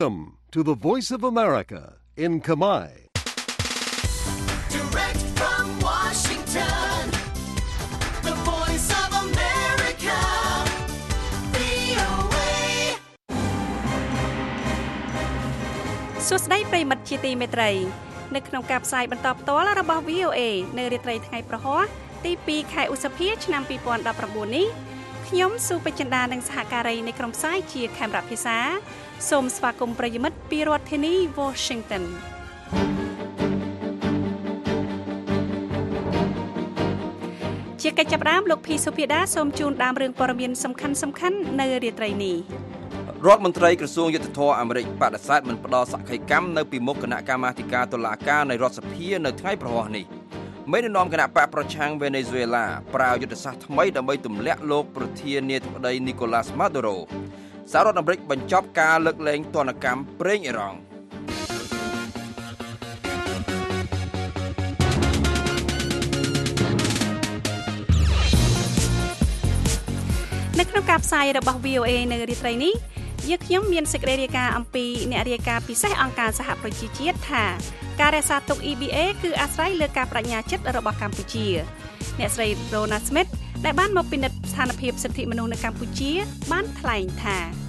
Welcome to the Voice of America in Khmer. Direct from Washington, the Voice of America, VOA. សួស្តីប្រិយមិត្តជាទីមេត្រីនៅក្នុងការផ្សាយបន្តផ្ទាល់របស់ VOA នៅរាត្រីថ្ងៃប្រហ័សទី2ខែឧសភាឆ្នាំ2019នេះខ្ញុំស៊ូពេជ្រចិន្តានិងសហការីនៃក្រុមផ្សាយជាខេមរៈភាសាសូមស្វាគមន៍ប្រិយមិត្តពីរដ្ឋធានី Washington ជាកិច្ចចាប់ផ្ដើមលោកភីសុភាដាសូមជូនដើមរឿងព័ត៌មានសំខាន់ៗនៅរាត្រីនេះរដ្ឋមន្ត្រីក្រសួងយុទ្ធភ័ពអាមេរិកបដិសេធមិនផ្ដល់សក្ខីកម្មនៅពីមុខគណៈកម្មាធិការតុលាការនៃរដ្ឋសភានៅថ្ងៃប្រហ័សនេះមេដឹកនាំគណៈបកប្រឆាំងវេណេស៊ុយអេឡាប្រើយុទ្ធសាស្ត្រថ្មីដើម្បីទម្លាក់លោកប្រធានាធិបតីនីកូឡាសម៉ាដូរ៉ូសហរដ្ឋអាមេរិកបញ្ចប់ការលើកលែងទណ្ឌកម្មប្រេងអ៊ីរ៉ង់នៅក្នុងការផ្សាយរបស់ VOA នៅរាត្រីនេះយើងខ្ញុំមានសេចក្តីរាយការណ៍អំពីអ្នករាយការណ៍ពិសេសអង្គការសហប្រជាជាតិថាការរក្សាទុក EBA គឺអាស្រ័យលើការប្រាជ្ញាចិត្តរបស់កម្ពុជាអ្នកស្រី Rona Smith ដែលបានមកពិនិត្យស្ថានភាពសិទ្ធិមនុស្សនៅកម្ពុជាបានថ្លែងថា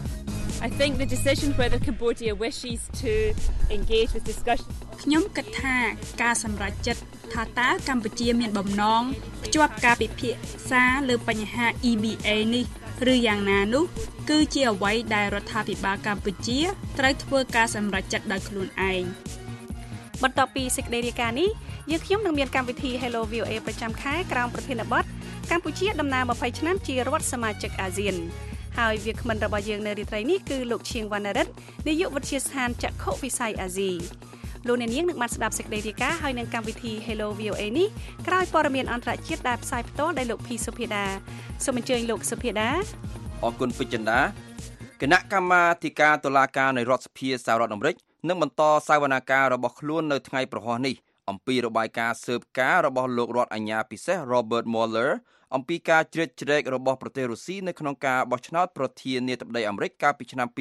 I think the decision whether Cambodia wishes to engage with discussion ខ្ញុំគិតថាការសម្រេចចិត្តថាតើកម្ពុជាមានបំណងភ្ជាប់ការពិភាក្សាលើបញ្ហា EBA នេះឬយ៉ាងណានោះគឺជាអ្វីដែលរដ្ឋាភិបាលកម្ពុជាត្រូវធ្វើការសម្រេចចិត្តដោយខ្លួនឯងបន្ទាប់ពីសេចក្តីរាយការណ៍នេះយើងខ្ញុំនឹងមានកម្មវិធី Hello VOA ប្រចាំខែក្រោមប្រធានបទកម្ពុជាដំណើរ20ឆ្នាំជារដ្ឋសមាជិកអាស៊ានហើយវាគ្មិនរបស់យើងនៅរាត្រីនេះគឺលោកឈៀងវណ្ណរិទ្ធនាយកវិទ្យាស្ថានចក្ខុវិស័យអាស៊ីលោកអ្នកនាងនឹងបានស្ដាប់សេចក្តីរាយការណ៍ហើយនឹងកម្មវិធី Hello VOA នេះក្រោយព័ត៌មានអន្តរជាតិដែលផ្សាយផ្ទាល់ដោយលោកភីសុភាដាសូមអញ្ជើញលោកសុភាដាអរគុណពេជ្រចិន្តាគណៈកម្មាធិការតុលាការនៃរដ្ឋសភាសហរដ្ឋអាមេរិកនឹងបន្តសវនាការរបស់ខ្លួននៅថ្ងៃប្រហ័សនេះអំពីរបាយការណ៍ស៊ើបការណ៍របស់លោករដ្ឋអាជ្ញាពិសេស Robert Mueller អំពីការជ្រៀតជ្រែករបស់ប្រទេសរុស្ស៊ីនៅក្នុងការបោះឆ្នោតប្រធានាធិបតីអាមេរិកកាលពីឆ្នាំ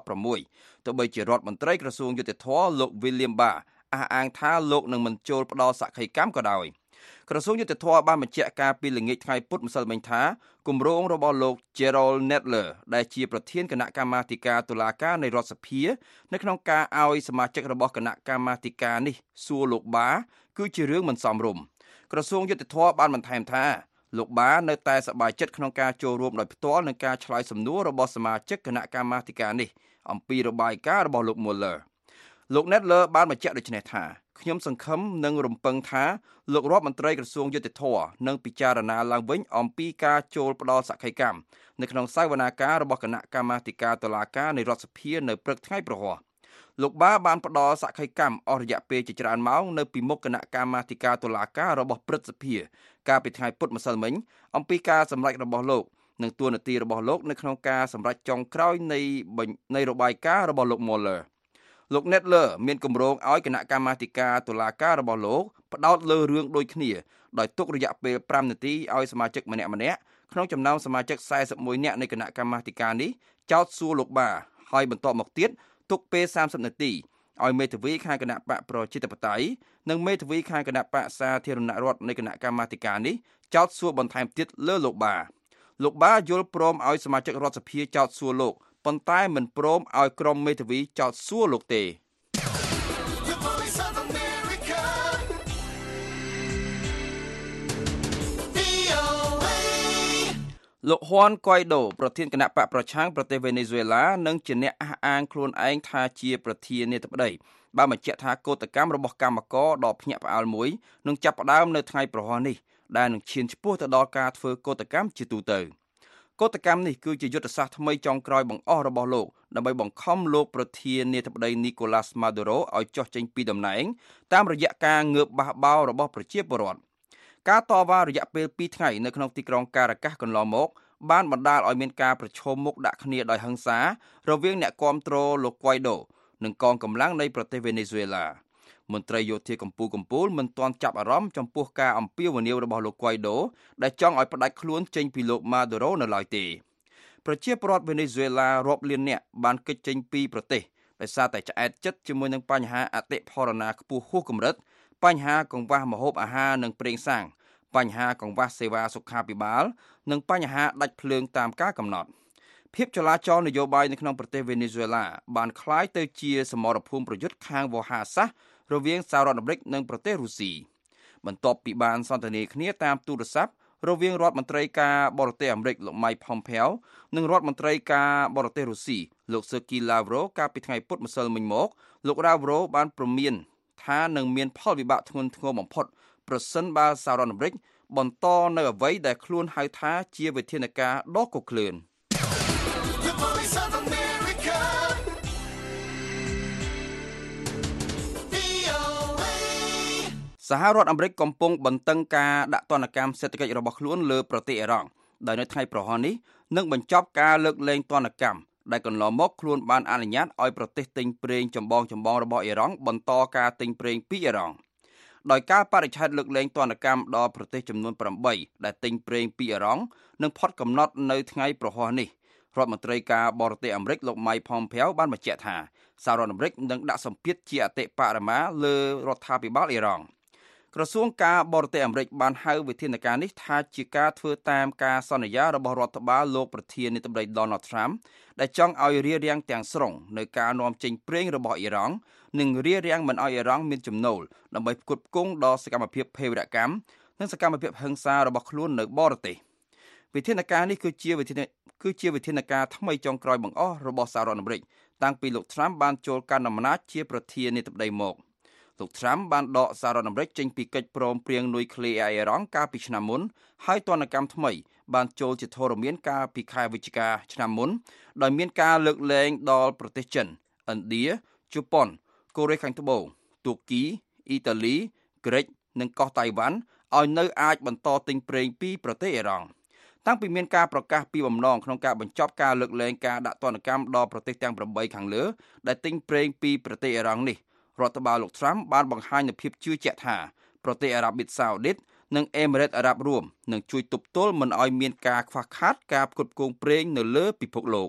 2016ទោះបីជារដ្ឋមន្ត្រីក្រសួងយុតិធធម៌លោក William Barr អះអាងថាលោកនឹងមិនចូលផ្ដល់សក្ខីកម្មក៏ដោយក្រសួងយុតិធធម៌បានបញ្ជាក់ការពីល្ងាចថ្ងៃពុធម្សិលមិញថាគម្រោងរបស់លោក Jerrold Nadler ដែលជាប្រធានគណៈកម្មាធិការតុលាការនៃរដ្ឋសភានៅក្នុងការឲ្យសមាជិករបស់គណៈកម្មាធិការនេះសួរលោក Barr គឺជារឿងមិនសមរម្យក្រសួងយុតិធធម៌បានបន្ថែមថាលោកបានៅតែសប្បាយចិត្តក្នុងការចូលរួមដោយផ្ទាល់នឹងការឆ្លើយសំណួររបស់សមាជិកគណៈកម្មាធិការនេះអំពីរបាយការណ៍របស់លោក Mueller លោក Nadler បានបញ្ជាក់ដូចនេះថាខ្ញុំសង្ឃឹមនិងរំពឹងថាលោករដ្ឋមន្ត្រីក្រសួងយុតិធធម៌នឹងពិចារណាឡើងវិញអំពីការចូលផ្ដល់សក្ខីកម្មនៅក្នុងសវនាការរបស់គណៈកម្មាធិការតុលាការនៃរដ្ឋសភានៅព្រឹកថ្ងៃប្រហ័សលោកបាបានផ្ដល់សក្ខីកម្មអស់រយៈពេលជាច្រើនម៉ោងនៅពីមុខគណៈកម្មាធិការតុលាការរបស់ព្រឹទ្ធសភាកាលពីថ្ងៃពុធម្សិលមិញអំពីការសម្រេចរបស់លោកនិងទួនាទីរបស់លោកនៅក្នុងការសម្រេចចុងក្រោយនៃរបាយការណ៍របស់លោក Mueller លោក Nadler មានគម្រោងឲ្យគណៈកម្មាធិការតុលាការរបស់លោកផ្ដោតលើរឿងដូចគ្នាដោយទុករយៈពេល5នាទីឲ្យសមាជិកម្នាក់ៗក្នុងចំណោមសមាជិក41នាក់នៃគណៈកម្មាធិការនេះចោទសួរលោកបាហើយបន្ទាប់មកទៀតទុកពេល30នាទីឲ្យមេធាវីខាងគណៈបកប្រជាធិបតេយ្យនិងមេធាវីខាងគណៈបកសាធារណរដ្ឋនៃគណៈកម្មាធិការនេះចោទសួរបន្ថែមទៀតលើលោកបាយល់ព្រមឲ្យសមាជិករដ្ឋសភាចោទសួរលោកប៉ុន្តែមិនព្រមឲ្យក្រុមមេធាវីចោទសួរលោកទេលោកហ៊ុនកុយដូប្រធានគណៈបកប្រឆាំងប្រទេសវេណេស៊ុយអេឡានិងជាអ្នកអះអាងខ្លួនឯងថាជាប្រធានាធិបតីបានបញ្ជាក់ថាកោតកម្មរបស់កម្មករដ៏ភ្ញាក់ផ្អើលមួយនឹងចាប់ផ្ដើមនៅថ្ងៃប្រហ័សនេះដែលនឹងឈានឆ្ពោះទៅដល់ការធ្វើកោតកម្មជាទូទៅកោតកម្មនេះគឺជាយុទ្ធសាស្ត្រថ្មីចុងក្រោយបង្អស់របស់លោកដើម្បីបង្ខំលោកប្រធានាធិបតីនីកូឡាសម៉ាដូរ៉ូឲ្យចុះចេញពីតំណែងតាមរយៈការងើបបះបោររបស់ប្រជាពលរដ្ឋការតវ៉ារយៈពេល2ថ្ងៃនៅក្នុងទីក្រុងការ៉ាកាសកន្លងមកបានបណ្ដាលឲ្យមានការប្រឈមមុខដាក់គ្នាដោយហិង្សារវាងអ្នកគាំទ្រលោកកុយដូនិងកងកម្លាំងនៃប្រទេសវេណេស៊ុយអេឡាមន្ត្រីយោធាកម្ពុជាមិនទាន់ចាប់អារម្មណ៍ចំពោះការអំពាវនាវរបស់លោកកុយដូដែលចង់ឲ្យផ្ដាច់ខ្លួនចេញពីលោកម៉ាដូរ៉ូនៅឡើយទេប្រជាពលរដ្ឋវេណេស៊ុយអេឡារាប់លាននាក់បានគេចចេញពីប្រទេសដោយសារតែឆ្អែតចិត្តជាមួយនឹងបញ្ហាអតិផរណាខ្ពស់ហួសកម្រិតបញ្ហាកង្វះម្ហូបអាហារនិងប្រេងសាំងបញ្ហាកង្វះសេវាសុខាភិបាលនិងបញ្ហាដាច់ភ្លើងតាមការកំណត់ភាពចលាចលនយោបាយនៅក្នុងប្រទេសវេណេស៊ុយអេឡាបានคล้ายទៅជាសមរភូមិប្រយុទ្ធខាងវោហារសាស្ត្ររវាងសហរដ្ឋអាមេរិកនិងប្រទេសរុស្ស៊ីបន្ទាប់ពីបានសន្ទនាគ្នាតាមទូរស័ព្ទរវាងរដ្ឋមន្ត្រីការបរទេសអាមេរិកលោក Mike Pompeo និងរដ្ឋមន្ត្រីការបរទេសរុស្ស៊ីលោក Sergey Lavrov កាលពីថ្ងៃពុធម្សិលមិញមកលោក Lavrov បានព្រមានថានឹងមានផលវិបាកធ្ងន់ធ្ងរបំផុតប្រសិនបើសហរដ្ឋអាមេរិកបន្តនៅអ្វីដែលខ្លួនហៅថាជាវិធានការដ៏កុកក្លឿនសហរដ្ឋអាមេរិកកំពុងបន្តឹងការដាក់ទណ្ឌកម្មសេដ្ឋកិច្ចរបស់ខ្លួនលើប្រទេសអ៊ីរ៉ង់ដោយនៅថ្ងៃប្រហ័ននេះនឹងបញ្ចប់ការលើកលែងទណ្ឌកម្មដែលកន្លងមកខ្លួនបានអនុញ្ញាតឲ្យប្រទេសទិញប្រេងចម្បងរបស់អ៊ីរ៉ង់បន្តការទិញប្រេងពីអ៊ីរ៉ង់ដោយការបរិច្ឆេទលើកលែងទណ្ឌកម្មដល់ប្រទេសចំនួន8ដែលទិញប្រេងពីអ៊ីរ៉ង់នឹងផុតកំណត់នៅថ្ងៃប្រហ័សនេះរដ្ឋមន្ត្រីការបរទេសអាមេរិកលោក Mike Pompeo បានបញ្ជាក់ថាសហរដ្ឋអាមេរិកនឹងដាក់សម្ពាធជាអតិបរមាលើរដ្ឋាភិបាលអ៊ីរ៉ង់ក្រសួងការបរទេសអាមេរិកបានហៅវិធានការនេះថាជាការធ្វើតាមការសន្យារបស់រដ្ឋបាលលោកប្រធានាធិបតី Donald Trump ដែលចង់ឲ្យរារាំងទាំងស្រុងនៅការនាំចេញប្រេងរបស់អ៊ីរ៉ង់និងរារាំងមិនឲ្យអ៊ីរ៉ង់មានចំណូលដើម្បីផ្គត់ផ្គង់ដល់សកម្មភាពភេរវកម្មនិងសកម្មភាពហិង្សារបស់ខ្លួននៅបរទេសវិធានការនេះគឺជាវិធានការថ្មីចុងក្រោយបង្អស់របស់សហរដ្ឋអាមេរិកតាំងពីលោក Trump បានចូលកាន់អំណាចជាប្រធានាធិបតីមកលោក Trump បានដកសហរដ្ឋអាមេរិកចេញពីកិច្ចព្រមព្រៀងនុយក្លេអ៊ែរអ៊ីរ៉ង់កាលពីឆ្នាំមុនហើយទណ្ឌកម្មថ្មីបានចូលជាធរមានកាលពីខែវិច្ឆិកាឆ្នាំមុនដោយមានការលើកលែងដល់ប្រទេសចិនឥណ្ឌាជប៉ុនកូរ៉េខាងត្បូងទូគីអ៊ីតាលីក្រិចនិងកោះតៃវ៉ាន់ឲ្យនៅអាចបន្តទិញប្រេងពីប្រទេសអ៊ីរ៉ង់តាំងពីមានការប្រកាសពីបំណងក្នុងការបញ្ចប់ការលើកលែងការដាក់ទណ្ឌកម្មដល់ប្រទេសទាំង8ខាងលើដែលទិញប្រេងពីប្រទេសអ៊ីរ៉ង់នេះរដ្ឋបាលលោក Trump បានបង្ហាញនូវភាពជឿជាក់ថាប្រទេសអារ៉ាប៊ីសាអូឌីតនិងអេមីរ៉េតអារ៉ាប់រួមនឹងជួយទប់ទល់មិនឲ្យមានការខ្វះខាតការផ្គត់ផ្គង់ប្រេងនៅលើពិភពលោក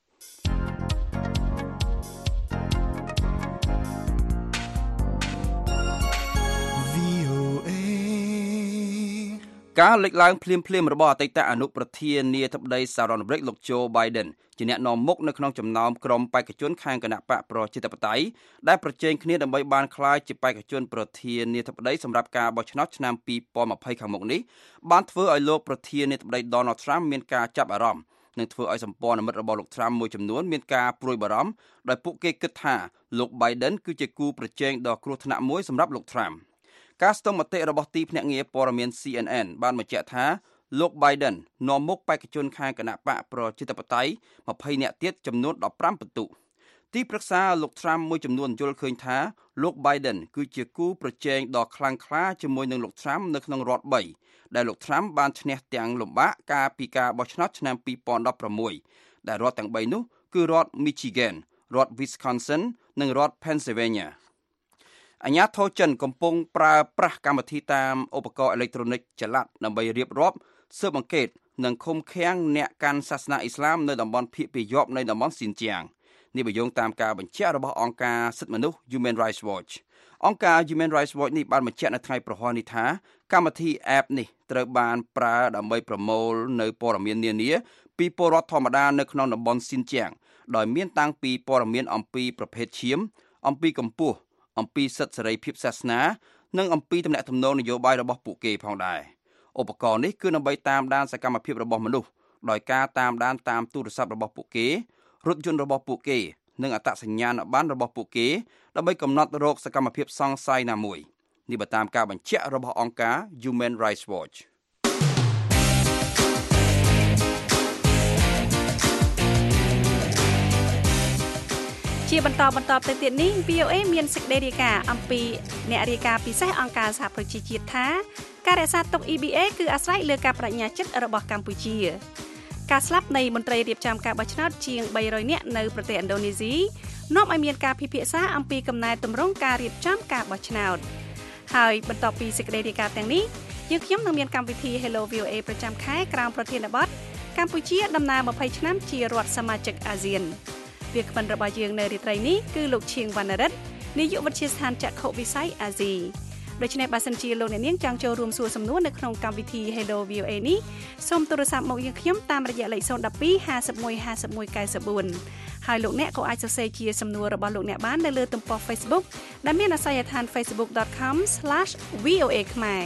ការលេចឡើងភ្លាមៗរបស់អតីតអនុប្រធានាធិបតីសហរដ្ឋអាមេរិកលោក Joe Biden ជាអ្នកនាំមុខនៅក្នុងចំណោមក្រុមបេក្ខជនខាងគណបកប្រជាធិបតេយ្យដែលប្រជែងគ្នាដើម្បីបានក្លាយជាបេក្ខជនប្រធានាធិបតីសម្រាប់ការបោះឆ្នោតឆ្នាំ2020ខាងមុខនេះបានធ្វើឲ្យលោកប្រធានាធិបតី Donald Trump មានការចាប់អារម្មណ៍និងធ្វើឲ្យសម្ព័ន្ធមិត្តរបស់លោក Trump មួយចំនួនមានការព្រួយបារម្ភដោយពួកគេគិតថាលោក Biden គឺជាគូប្រជែងដ៏គ្រោះថ្នាក់មួយសម្រាប់លោក Trumpការស្ទង់មតិរបស់ទីភ្នាក់ងារព័ត៌មាន CNN បានបញ្ជាក់ថាលោក Biden នាំមុខបេក្ខជនខាងគណបកប្រជាធិបតេយ្យ20នាក់ទៀតចំនួន15ពិន្ទុទីប្រឹក្សាលោក Trump មួយចំនួនយល់ឃើញថាលោក Biden គឺជាគូប្រជែងដ៏ខ្លាំងក្លាជាមួយនឹងលោក Trump នៅក្នុងរដ្ឋ3ដែលលោក Trump បានឈ្នះទាំងលំបាកកាលពីការបោះឆ្នោតឆ្នាំ2016ដែលរដ្ឋទាំង3នោះគឺរដ្ឋ Michigan រដ្ឋ Wisconsin និងរដ្ឋ Pennsylvaniaអាជ្ញាធរចិនកំពុងប្រើប្រាស់កម្មវិធីតាមឧបករណ៍អេឡិចត្រូនិកចល័តដើម្បីរៀបរាប់ស៊ើបអង្កេតនិងឃុំឃាំងអ្នកកាន់សាសនាអ៊ីស្លាមនៅតំបន់ភាគពាយព្យនៃតំបន់ស៊ីនជៀងនេះបញ្យងតាមការបញ្ជាក់របស់អង្គការសិទ្ធិមនុស្ស Human Rights Watch អង្គការ Human Rights Watch នេះបានបញ្ជាក់នៅថ្ងៃប្រហ័សនេះថាកម្មវិធី app នេះត្រូវបានប្រើដើម្បីប្រមូលនៅព័ត៌មាននានាពីពលរដ្ឋធម្មតានៅក្នុងតំបន់ស៊ីនជៀងដោយមានតាំងពីព័ត៌មានអំពីប្រភេទឈាមអំពីកម្ពស់អំពីសិទ្ធិសេរីភាពសាសនានិងអំពីទំនាក់ទំនងនយោបាយរបស់ពួកគេផងដែរឧបករណ៍នេះគឺដើម្បីតាមដានសកម្មភាពរបស់មនុស្សដោយការតាមដានតាមទូរស័ព្ទរបស់ពួកគេរថយន្តរបស់ពួកគេនិងអត្តសញ្ញាណប័ណ្ណរបស់ពួកគេដើម្បីកំណត់រោគសកម្មភាពសង្ស័យណាមួយនេះបើតាមការបញ្ជាក់របស់អង្គការ Human Rights Watch ជាបន្តទៅទៀតនេះ VOA មានសេចក្តីរាយការណ៍អំពីអ្នករាយការណ៍ពិសេសអង្គការសហប្រជាជាតិថាការរក្សាទុក EBA គឺអាស្រ័យលើការបដិញ្ញាចិត្តរបស់កម្ពុជាការស្លាប់នៃមន្ត្រីរៀបចំការបោះឆ្នោតជាង300នាក់នៅប្រទេសឥណ្ឌូនេស៊ីនាំឲ្យមានការពិភាក្សាអំពីកំណែទម្រង់ការរៀបចំការបោះឆ្នោតហើយបន្ទាប់ពីសេចក្តីរាយការណ៍ទាំងនេះយើងខ្ញុំនឹងមានកម្មវិធី Hello VOA ប្រចាំខែក្រោមប្រធានបទកម្ពុជាដំណើរ20ឆ្នាំជារដ្ឋសមាជិកអាស៊ានវាគ្មិនរបស់យើងនៅរាត្រីនេះគឺលោកឈៀងវណ្ណរិទ្ធនាយកវិទ្យាស្ថានចក្ខុវិស័យអាស៊ីដូច្នេះបើសិនជាលោកអ្នកនាងចង់ចូលរួមសួរសំណួរនៅក្នុងកម្មវិធី Hello VOA នេះសូមទូរស័ព្ទមកយើងខ្ញុំតាមរយៈលេខ012 51 51 94ហើយលោកអ្នកក៏អាចសរសេរជាសំណួររបស់លោកអ្នកបាននៅលើទំព័រ Facebook ដែលមានអាសយដ្ឋាន facebook.com/voa ខ្មែរ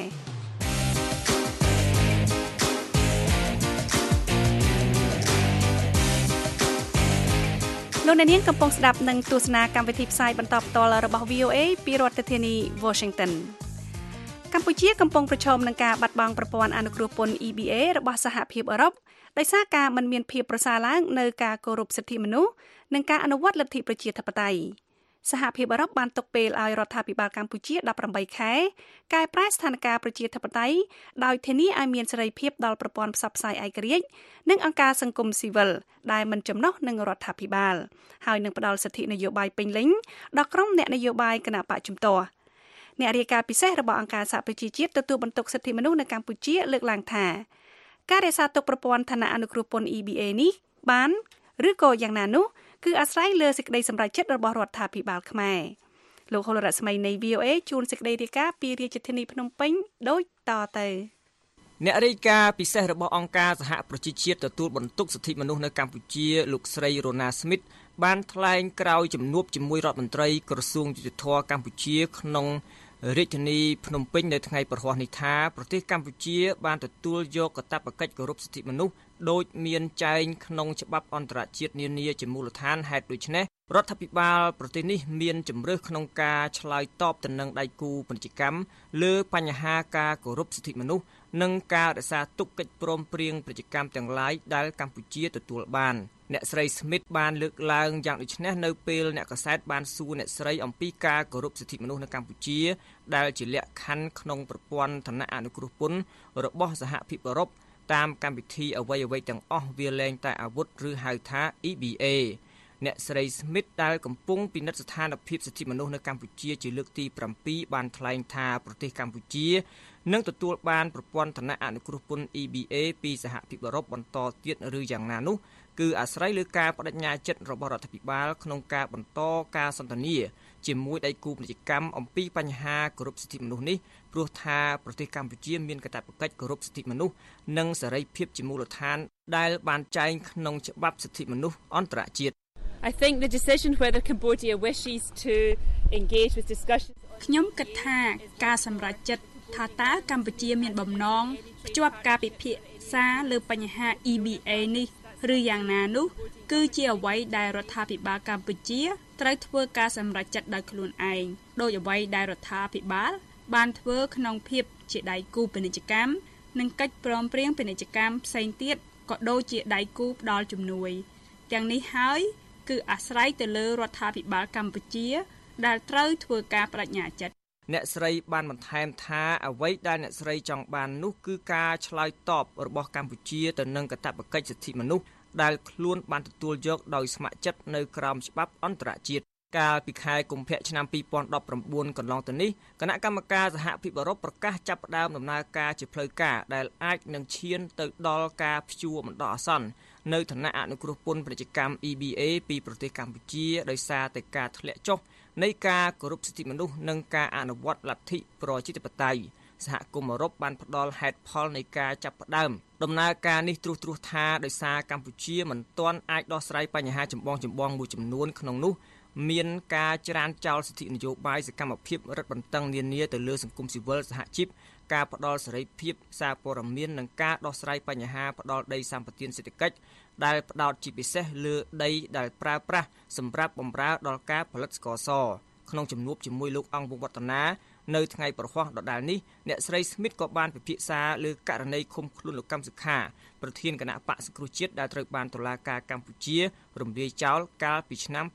លោកអ្នកនាងកំពុងស្ដាប់និងទស្សនាកម្មវិធីផ្សាយបន្តផ្ទាល់របស់ VOA ពីរដ្ឋធានី Washington កម្ពុជាកំពុងប្រឈមនឹងការបាត់បង់ប្រព័ន្ធអនុគ្រោះពន្ធ EBA របស់សហភាពអឺរ៉ុបដោយសារការមិនមានភាពប្រសើរឡើងនៅការគោរពសិទ្ធិមនុស្សនិងការអនុវត្តលទ្ធិប្រជាធិបតេយ្យសហភាពអឺរ៉ុបបានទុកពេលឲ្យរដ្ឋាភិបាលកម្ពុជា18ខែកែប្រែស្ថានភាពប្រជាធិបតេយ្យដោយធានាឲ្យមានសេរីភាពដល់ប្រព័ន្ធផ្សព្វផ្សាយឯករាជ្យនិងអង្គការសង្គមស៊ីវិលដែលមិនចំណុះនឹងរដ្ឋាភិបាលហើយនឹងផ្ដល់សិទ្ធិនយោបាយពេញលេញដល់ក្រុមអ្នកនយោបាយគណបកជំទាស់អ្នករាយការណ៍ពិសេសរបស់អង្គការសហប្រជាជាតិទទួលបន្ទុកសិទ្ធិមនុស្សនៅកម្ពុជាលើកឡើងថាការរក្សាទុកប្រព័ន្ធឋានៈអនុគ្រោះពន្ធ EBA នេះបានឬក៏យ៉ាងណានោះគឺអាស្រ័យលើសេចក្តីសម្រេចចិត្តរបស់រដ្ឋាភិបាលខ្មែរលោកហុលរស្មីនៃ VOA ជួនសេចក្តីរាយការណ៍ពីរាជធានីភ្នំពេញដូចតទៅអ្នករាយការណ៍ពិសេសរបស់អង្គការសហប្រជាជាតិទទួលបន្ទុកសិទ្ធិមនុស្សនៅកម្ពុជាលោកស្រីរ៉ូណាស្មីតបានថ្លែងក្រោយជំនួបជាមួយរដ្ឋមន្ត្រីក្រសួងយុតិធធម៌កម្ពុជាក្នុងរាជធានីភ្នំពេញនៅថ្ងៃប្រហ័សនេះថាប្រទេសកម្ពុជាបានទទួលយកកាតព្វកិច្ចគោរពសិទ្ធិមនុស្សដោយមានចែងក្នុងច្បាប់អន្តរជាតិនានាជាមូលដ្ឋានហេតុដូច្នេះរដ្ឋាភិបាលប្រទេសនេះមានជំរើសក្នុងការឆ្លើយតបទៅនឹងដៃគូពាណិជ្ជកម្មលើបញ្ហាការគោរពសិទ្ធិមនុស្សនិងការរក្សាទុកកិច្ចព្រមព្រៀងពាណិជ្ជកម្មទាំងឡាយដែលកម្ពុជាទទួលបានអ្នកស្រីស្មីតបានលើកឡើងយ៉ាងដូចនេះនៅពេលអ្នកកាសែតបានសួរអ្នកស្រីអំពីការគោរពសិទ្ធិមនុស្សនៅកម្ពុជាដែលជាលក្ខខណ្ឌក្នុងប្រព័ន្ធឋានៈអនុគ្រោះពន្ធរបស់សហភាពអឺរ៉ុបតាមកម្មវិធីអ្វីៗទាំងអស់វាលែងតែអាវុធឬហៅថា EBA អ្នកស្រីស្មីតដែលកំពុងពិនិត្យស្ថានភាពសិទ្ធិមនុស្សនៅកម្ពុជាជាលើកទី7បានថ្លែងថាប្រទេសកម្ពុជានឹងទទួលបានប្រព័ន្ធឋានៈអនុគ្រោះពន្ធ EBA ពីសហភាពអឺរ៉ុបបន្តទៀតឬយ៉ាងណានោះគឺអាស្រ័យលើការបដិញ្ញាចិត្តរបស់រដ្ឋាភិបាលក្នុងការបន្តការសន្ទនាជាមួយដៃគូពាណិជ្ជកម្មអំពីបញ្ហាគោរពសិទ្ធិមនុស្សនេះព្រោះថាប្រទេសកម្ពុជាមានកាតព្វកិច្ចគោរពសិទ្ធិមនុស្សនិងសេរីភាពជាមូលដ្ឋានដែលបានចែងក្នុងច្បាប់សិទ្ធិមនុស្សអន្តរជាតិ I think the decision whether Cambodia wishes to engage with discussions ខ្ញុំគិតថាការសម្រេចចិត្តថាតើកម្ពុជាមានបំណងភ្ជាប់ការពិភាក្សាលើបញ្ហា EBA នេះឬយ៉ាងណានោះគឺជាអ្វីដែលរដ្ឋាភិបាលកម្ពុជាត្រូវធ្វើការសម្រេចចិត្តដោយខ្លួនឯងដោយអ្វីដែលរដ្ឋាភិបាលបានធ្វើក្នុងភាពជាដៃគូពាណិជ្ជកម្មនិងកិច្ចព្រមព្រៀងពាណិជ្ជកម្មផ្សេងទៀតក៏ដូចជាដៃគូផ្ដល់ជំនួយទាំងនេះហើយគឺអាស្រ័យទៅលើរដ្ឋាភិបាលកម្ពុជាដែលត្រូវធ្វើការបដិញ្ញាចិត្តអ្នកស្រីបានបន្ថែមថាអ្វីដែលអ្នកស្រីចង់បាននោះគឺការឆ្លើយតបរបស់កម្ពុជាទៅនឹងកាតព្វកិច្ចសិទ្ធិមនុស្សដែលខ្លួនបានទទួលយកដោយស្ម័គ្រចិត្តនៅក្រោមច្បាប់អន្តរជាតិកាលពីខែកុម្ភៈឆ្នាំ2019កន្លងទៅនេះគណៈកម្មការសហភាពអឺរ៉ុបប្រកាសចាប់ផ្ដើមដំណើរការជាផ្លូវការដែលអាចនឹងឈានទៅដល់ការព្យួរបណ្ដោះអាសន្ននៅឋានៈអនុគ្រោះពន្ធពាណិជ្ជកម្ម EBA ពីប្រទេសកម្ពុជាដោយសារតែការធ្លាក់ចុះនៃការគោរពសិទ្ធិមនុស្សនិងការអនុវត្តលទ្ធិប្រជាធិបតេយ្យសហគមន៍អឺរ៉ុបបានផ្ដល់ហេតុផលនៃការចាប់ផ្ដើមដំណើរការនេះត្រួសថាដោយសារកម្ពុជាមិនទាន់អាចដោះស្រាយបញ្ហាចម្បងមួយចំនួនក្នុងនោះមានការច្រានចោលសិទ្ធិនយោបាយសកម្មភាពរឹតបន្តឹងនានាទៅលើសង្គមស៊ីវិលសហជីពការផ្ដល់សេរីភាពសារព័ត៌មាននិងការដោះស្រាយបញ្ហាផ្ដល់ដីសម្បត្តិសេដ្ឋកិច្ចដែលផ្ដោតជាពិសេសលើដីដែលប្រើប្រាស់សម្រាប់បម្រើដល់ការផលិតស្ករសក្នុងជំនួបជាមួយលោកអង្គវង្សវឌ្ឍនានៅថ្ងៃប្រហ័សដដែលនេះអ្នកស្រីស្មីតក៏បានពិភាក្សាលើករណីឃុំខ្លួនលោកកម្មសុខាប្រធានគណៈបក្សសង្គ្រោះជាតិដែលត្រូវបានតុលាការកម្ពុជារំលាយចោលកាលពីឆ្នាំ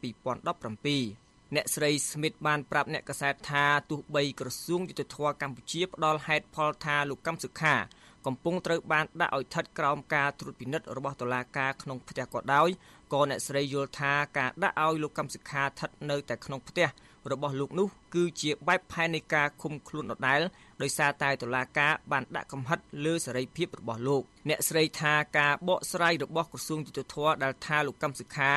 2017អ្នកស្រីស្មីតបានប្រាប់អ្នកកាសែតថាទោះបីក្រសួងយុតិធធម៌កម្ពុជាផ្ដល់ហេតុផលថាលោកកម្មសុខាកំពុងត្រូវបានដាក់ឲ្យស្ថិតក្រោមការត្រួតពិនិត្យរបស់តុលាការក្នុងផ្ទះក៏ដោយក៏អ្នកស្រីយល់ថាការដាក់ឲ្យលោកកម្មសុខាស្ថិតនៅតែក្នុងផ្ទះរបស់លោកនោះគឺជាបែបផែននៃការឃុំខ្លួនដដែលដោយសារតែតុលាការបានដាក់កំហិតលើសេរីភាពរបស់លោកអ្នកស្រីថាការបកស្រាយរបស់ក្រសួងយុតិធធម៌ដែលថាលោកកម្មសុខាក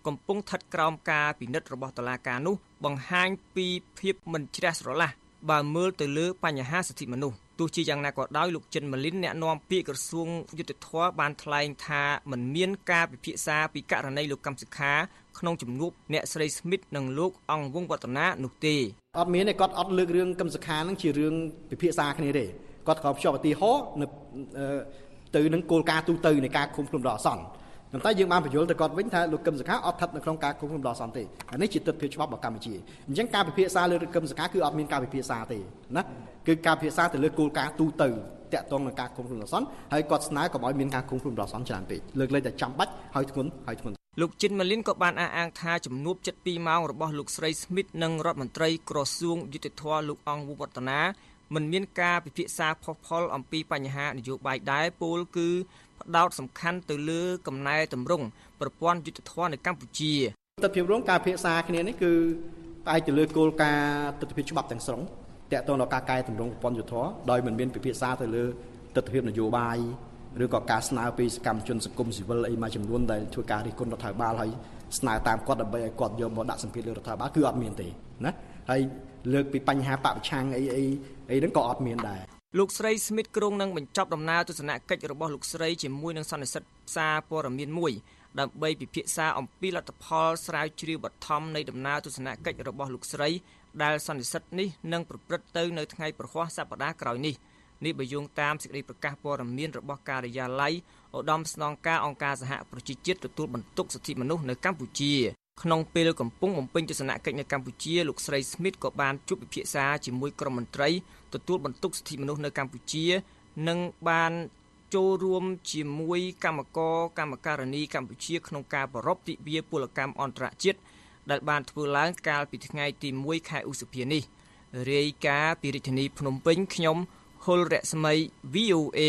កំពុងស្ថិតក្រោមការពិនិត្យរបស់តុលាការនោះបង្ហាញពីភាពមិនជ្រះស្រឡះបើមើលទៅលើបញ្ហាសិទ្ធិមនុស្សទោះជាយ៉ាងណាក៏ដោយលោកចិនម៉ាលីនអ្នកនាំពាក្យក្រសួងយុតិធធម៌បានថ្លែងថាមិនមានការពិភាក្សាពីករណីលោកកឹមសុខាក្នុងជំនួបអ្នកស្រីស្មីតនិងលោកអង្គវង្សវឌ្ឍនានោះទេអត់មានទេគាត់អត់លើករឿងកឹមសុខានឹងជារឿងពិភាក្សាគ្នាទេគាត់ក៏ភ្ជាប់ឧទាហរណ៍នៅទៅនឹងគោលការណ៍ទូទៅនៃការឃុំខ្លួនដល់អាសន្នតែយើងបានបញ្យល់ទៅគាត់វិញថាលោកកឹមសុខាអត់ស្ថិតនៅក្នុងការឃុំខ្លួនដល់អាសន្នទេអានេះជាទស្សនវិជ្ជាច្បាប់របស់កម្ពុជាអញ្ចឹងការពិភាក្សាលើកឹមសុខាគឺអត់មានការពិភាក្សាទេណាគឺការពិភាក្សាទៅលើគោលការណ៍ទូទៅតាក់ទងនឹងការឃុំខ្លួនដល់អាសន្នហើយគាត់ស្នើកុំឲ្យមានការឃុំខ្លួនដល់អាសន្នច្រើនពេកលើកលែងតែចាំបាច់ហើយធ្ងន់លោកចិនម៉ាលីនក៏បានអះអាងថាជំនួប72ម៉ោងរបស់លោកស្រីស្មីតនិងរដ្ឋមន្ត្រីក្រសួងយុតិធធម៌លោកអង្គវង្សវឌ្ឍនាមិនមានការពិភាក្សាផុសផុលអំពីបញ្ហានយោបាយដែរពោលគឺផ្ដោតសំខាន់ទៅលើកំណែតម្រង់ប្រព័ន្ធយុតិធធម៌នៅកម្ពុជាទស្សនវិជ្ជារួមការពិភាក្សាគ្នានេះគឺផ្អែកទៅលើគោលការណ៍ទស្សនវិជ្ជាច្បាប់ទាំងស្រុងតាក់ទងដល់ការកែតម្រង់ប្រព័ន្ធយុតិធធម៌ដោយមិនមានពិភាក្សាទៅលើទស្សនវិជ្ជានយោបាយឬក៏ការស្នើពីសកម្មជនសង្គមស៊ីវិលអីមួយចំនួនដែលធ្វើការរិះគន់រដ្ឋាភិបាលហើយស្នើតាមគាត់ដើម្បីឲ្យគាត់យកមកដាក់សម្ពាធលើរដ្ឋាភិបាលគឺអត់មានទេណាហើយលើកពីបញ្ហាបពប្រឆាំងអីហ្នឹងក៏អត់មានដែរលោកស្រីស្មីតក្រុងនឹងបញ្ចប់ដំណើរទស្សនកិច្ចរបស់លោកស្រីជាមួយនឹងសន្និសីទសារព័ត៌មានមួយដើម្បីពិភាក្សាអំពីលទ្ធផលស្រាវជ្រាវបឋមនៃដំណើរទស្សនកិច្ចរបស់លោកស្រីដែលសន្និសីទនេះនឹងប្រព្រឹត្តទៅនៅថ្ងៃប្រហ័សសប្តាហ៍ក្រោយនេះបើយោងតាមសេចក្តីប្រកាសព័ត៌មានរបស់ការិយាល័យឧត្តមស្នងការអង្គការសហប្រជាជាតិទទួលបន្ទុកសិទ្ធិមនុស្សនៅកម្ពុជាក្នុងពេលកំពុងបំពេញទស្សនកិច្ចនៅកម្ពុជាលោកស្រីស្មីតក៏បានជួបពិភាក្សាជាមួយក្រុមមន្ត្រីទទួលបន្ទុកសិទ្ធិមនុស្សនៅកម្ពុជានិងបានចូលរួមជាមួយគណៈកម្មការនីកម្ពុជាក្នុងការប្រារព្ធទិវាពលកម្មអន្តរជាតិដែលបានធ្វើឡើងកាលពីថ្ងៃទី1ខែឧសភានេះរាយការណ៍ពីរាជធានីភ្នំពេញខ្ញុំហុលរស្មី VOA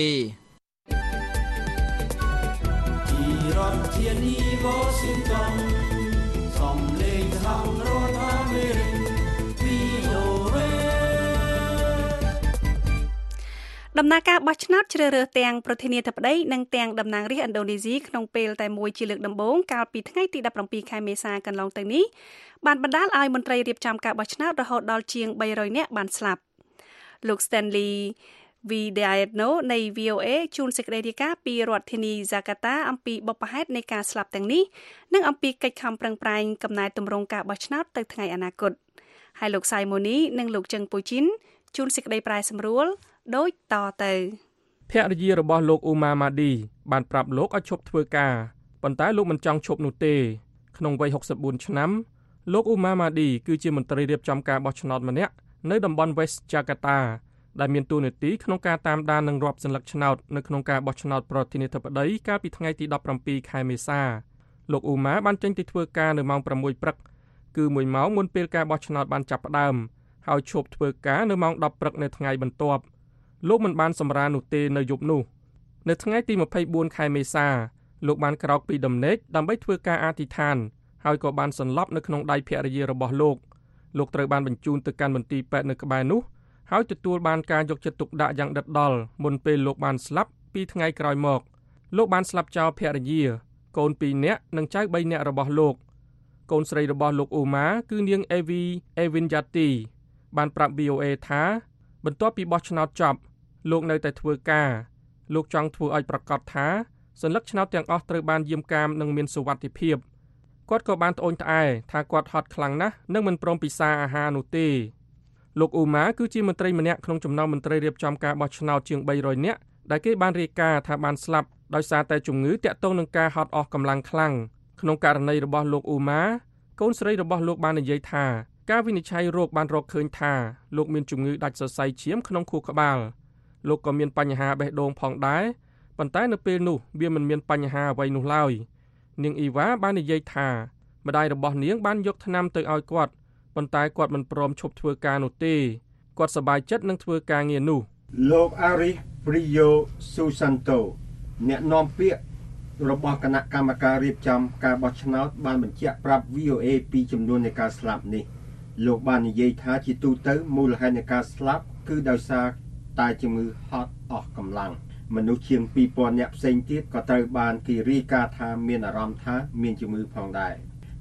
ពីរដ្ឋធានី Washington សំឡេងខាងរដ្ឋអាមេរិក VOA ដំណើរការបោះឆ្នោតជ្រើសរើសទាំងប្រធានាធិបតីនិងទាំងតំណាងរាស្ត្រឥណ្ឌូនេស៊ីក្នុងពេលតែមួយជាលើកដំបូងកាលពីថ្ងៃទី17ខែមេសាកន្លងទៅនេះបានបណ្ដាលឲ្យមន្ត្រីរៀបចំការបោះឆ្នោតរហូតដល់ជាង300នាក់បានស្លាប់លោក Stanley Widiano នៃ VOA ជួនសេចក្តីរាយការណ៍ពីរដ្ឋធានី Jakarta អំពីបុព្វហេតុនៃការស្លាប់ទាំងនេះនិងអំពីកិច្ចខំប្រឹងប្រែងកំណែទម្រង់ការបោះឆ្នោតទៅថ្ងៃអនាគតហើយលោក Simoni និងលោកជឹងពូជីនជួនសេចក្តីប្រែសម្រួលដូចតទៅភរិយារបស់លោក Umar Mahdi បានប្រាប់លោកឲ្យឈប់ធ្វើការប៉ុន្តែលោកមិនចង់ឈប់នោះទេក្នុងវ័យ64ឆ្នាំលោក Umar Mahdi គឺជាមន្ត្រីរៀបចំការបោះឆ្នោតម្នាក់នៅតំបន់ West Jakarta ដែលមានតួនាទីក្នុងការតាមដាននិងរាប់សន្លឹកឆ្នោតនៅក្នុងការបោះឆ្នោតប្រធានាធិបតីកាលពីថ្ងៃទី17ខែមេសាលោកអ៊ូម៉ាបានចេញទៅធ្វើការនៅម៉ោង6ព្រឹកគឺ1ម៉ោងមុនពេលការបោះឆ្នោតបានចាប់ផ្ដើមហើយឈប់ធ្វើការនៅម៉ោង10ព្រឹកនៅថ្ងៃបន្ទាប់លោកមិនបានសម្រាកនោះទេនៅយប់នោះនៅថ្ងៃទី24ខែមេសាលោកបានក្រោកពីដំណេកដើម្បីធ្វើការអធិដ្ឋានហើយក៏បានសន្លប់នៅក្នុងដៃភរិយារបស់លោកត្រូវបានបញ្ជូនទៅកាន់មន្ទីរពេទ្យនៅក្បែរនោះហើយទទួលបានការយកចិត្តទុកដាក់យ៉ាងដិតដល់មុនពេលលោកបានស្លាប់ពីថ្ងៃក្រោយមកលោកបានស្លាប់ចោលភរិយាកូន2នាក់និងចៅ3នាក់របស់លោកកូនស្រីរបស់លោកអ៊ូម៉ាគឺនាង Evi Evinyati បានប្រាប់ VOA ថាបន្ទាប់ពីបោះឆ្នោតចប់លោកនៅតែធ្វើការលោកចង់ធ្វើឲ្យប្រកាសថាសញ្ញាឆ្នោតទាំងអស់ត្រូវបានយាមកាមនិងមានសុវត្ថិភាពគាត់ក៏បានត្អូញត្អែថាគាត់ហត់ខ្លាំងណាស់និងមិនព្រមពិសារអាហារនោះទេលោកអ៊ូម៉ាគឺជាមន្ត្រីម្នាក់ក្នុងចំណោមមន្ត្រីរៀបចំការបោះឆ្នោតជាង300នាក់ដែលគេបានរាយការណ៍ថាបានស្លាប់ដោយសារតែជំងឺទាក់ទងនឹងការហត់អស់កម្លាំងខ្លាំងក្នុងករណីរបស់លោកអ៊ូម៉ាកូនស្រីរបស់លោកបាននិយាយថាការវិនិច្ឆ័យរោគបានរកឃើញថាលោកមានជំងឺដាច់សរសៃឈាមក្នុងខួរក្បាលលោកក៏មានបញ្ហាបេះដូងផងដែរប៉ុន្តែនៅពេលនោះវាមិនមានបញ្ហាអ្វីនោះឡើយនាងអ៊ីវ៉ាបាននិយាយថាម្ដាយរបស់នាងបានយកថ្នាំទៅឲ្យគាត់ប៉ុន្តែគាត់មិនព្រមឈប់ធ្វើការនោះទេគាត់សប្បាយចិត្តនឹងធ្វើការងារនោះលោក Arif Priyo Susanto អ្នកនាំពាក្យរបស់គណៈកម្មការរៀបចំការបោះឆ្នោតបានបញ្ជាក់ប្រាប់ VOA ពីចំនួននៃការស្លាប់នេះលោកបាននិយាយថាជាទូទៅមូលហេតុនៃការស្លាប់គឺដោយសារតែជំងឺហត់អស់កម្លាំងមនុស្សជាង 2000 នាក់ផ្សេងទៀតក៏ត្រូវបានគេរាយការណ៍ថាមានអារម្មណ៍ថាមានជំងឺផងដែរ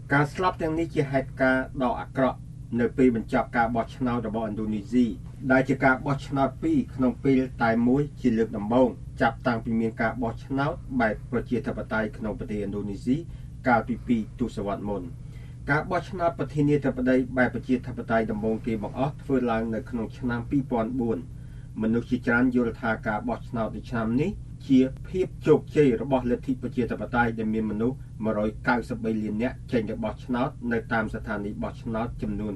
ការស្លាប់ទាំងនេះជាហេតុការណ៍ដ៏អាក្រក់នៅពេលបញ្ចប់ការបោះឆ្នោតរបស់ឥណ្ឌូនេស៊ីដែលជាការបោះឆ្នោត2ក្នុងពេលតែមួយជាលើកដំបូងចាប់តាំងពីមានការបោះឆ្នោតបែបប្រជាធិបតេយ្យក្នុងប្រទេសឥណ្ឌូនេស៊ីកាលពី2ទសវត្សរ៍មុនការបោះឆ្នោតប្រធានាធិបតីបែបប្រជាធិបតេយ្យដំបូងគេបង្អស់ធ្វើឡើងនៅក្នុងឆ្នាំ2004មនុស្សជាច្រើនយល់ថាការបោះឆ្នោតនៅឆ្នាំនេះជាភាពជោគជ័យរបស់លទ្ធិប្រជាធិបតេយ្យដែលមានមនុស្ស193លាននាក់ចេញទៅបោះឆ្នោតនៅតាមស្ថានីយ៍បោះឆ្នោតចំនួន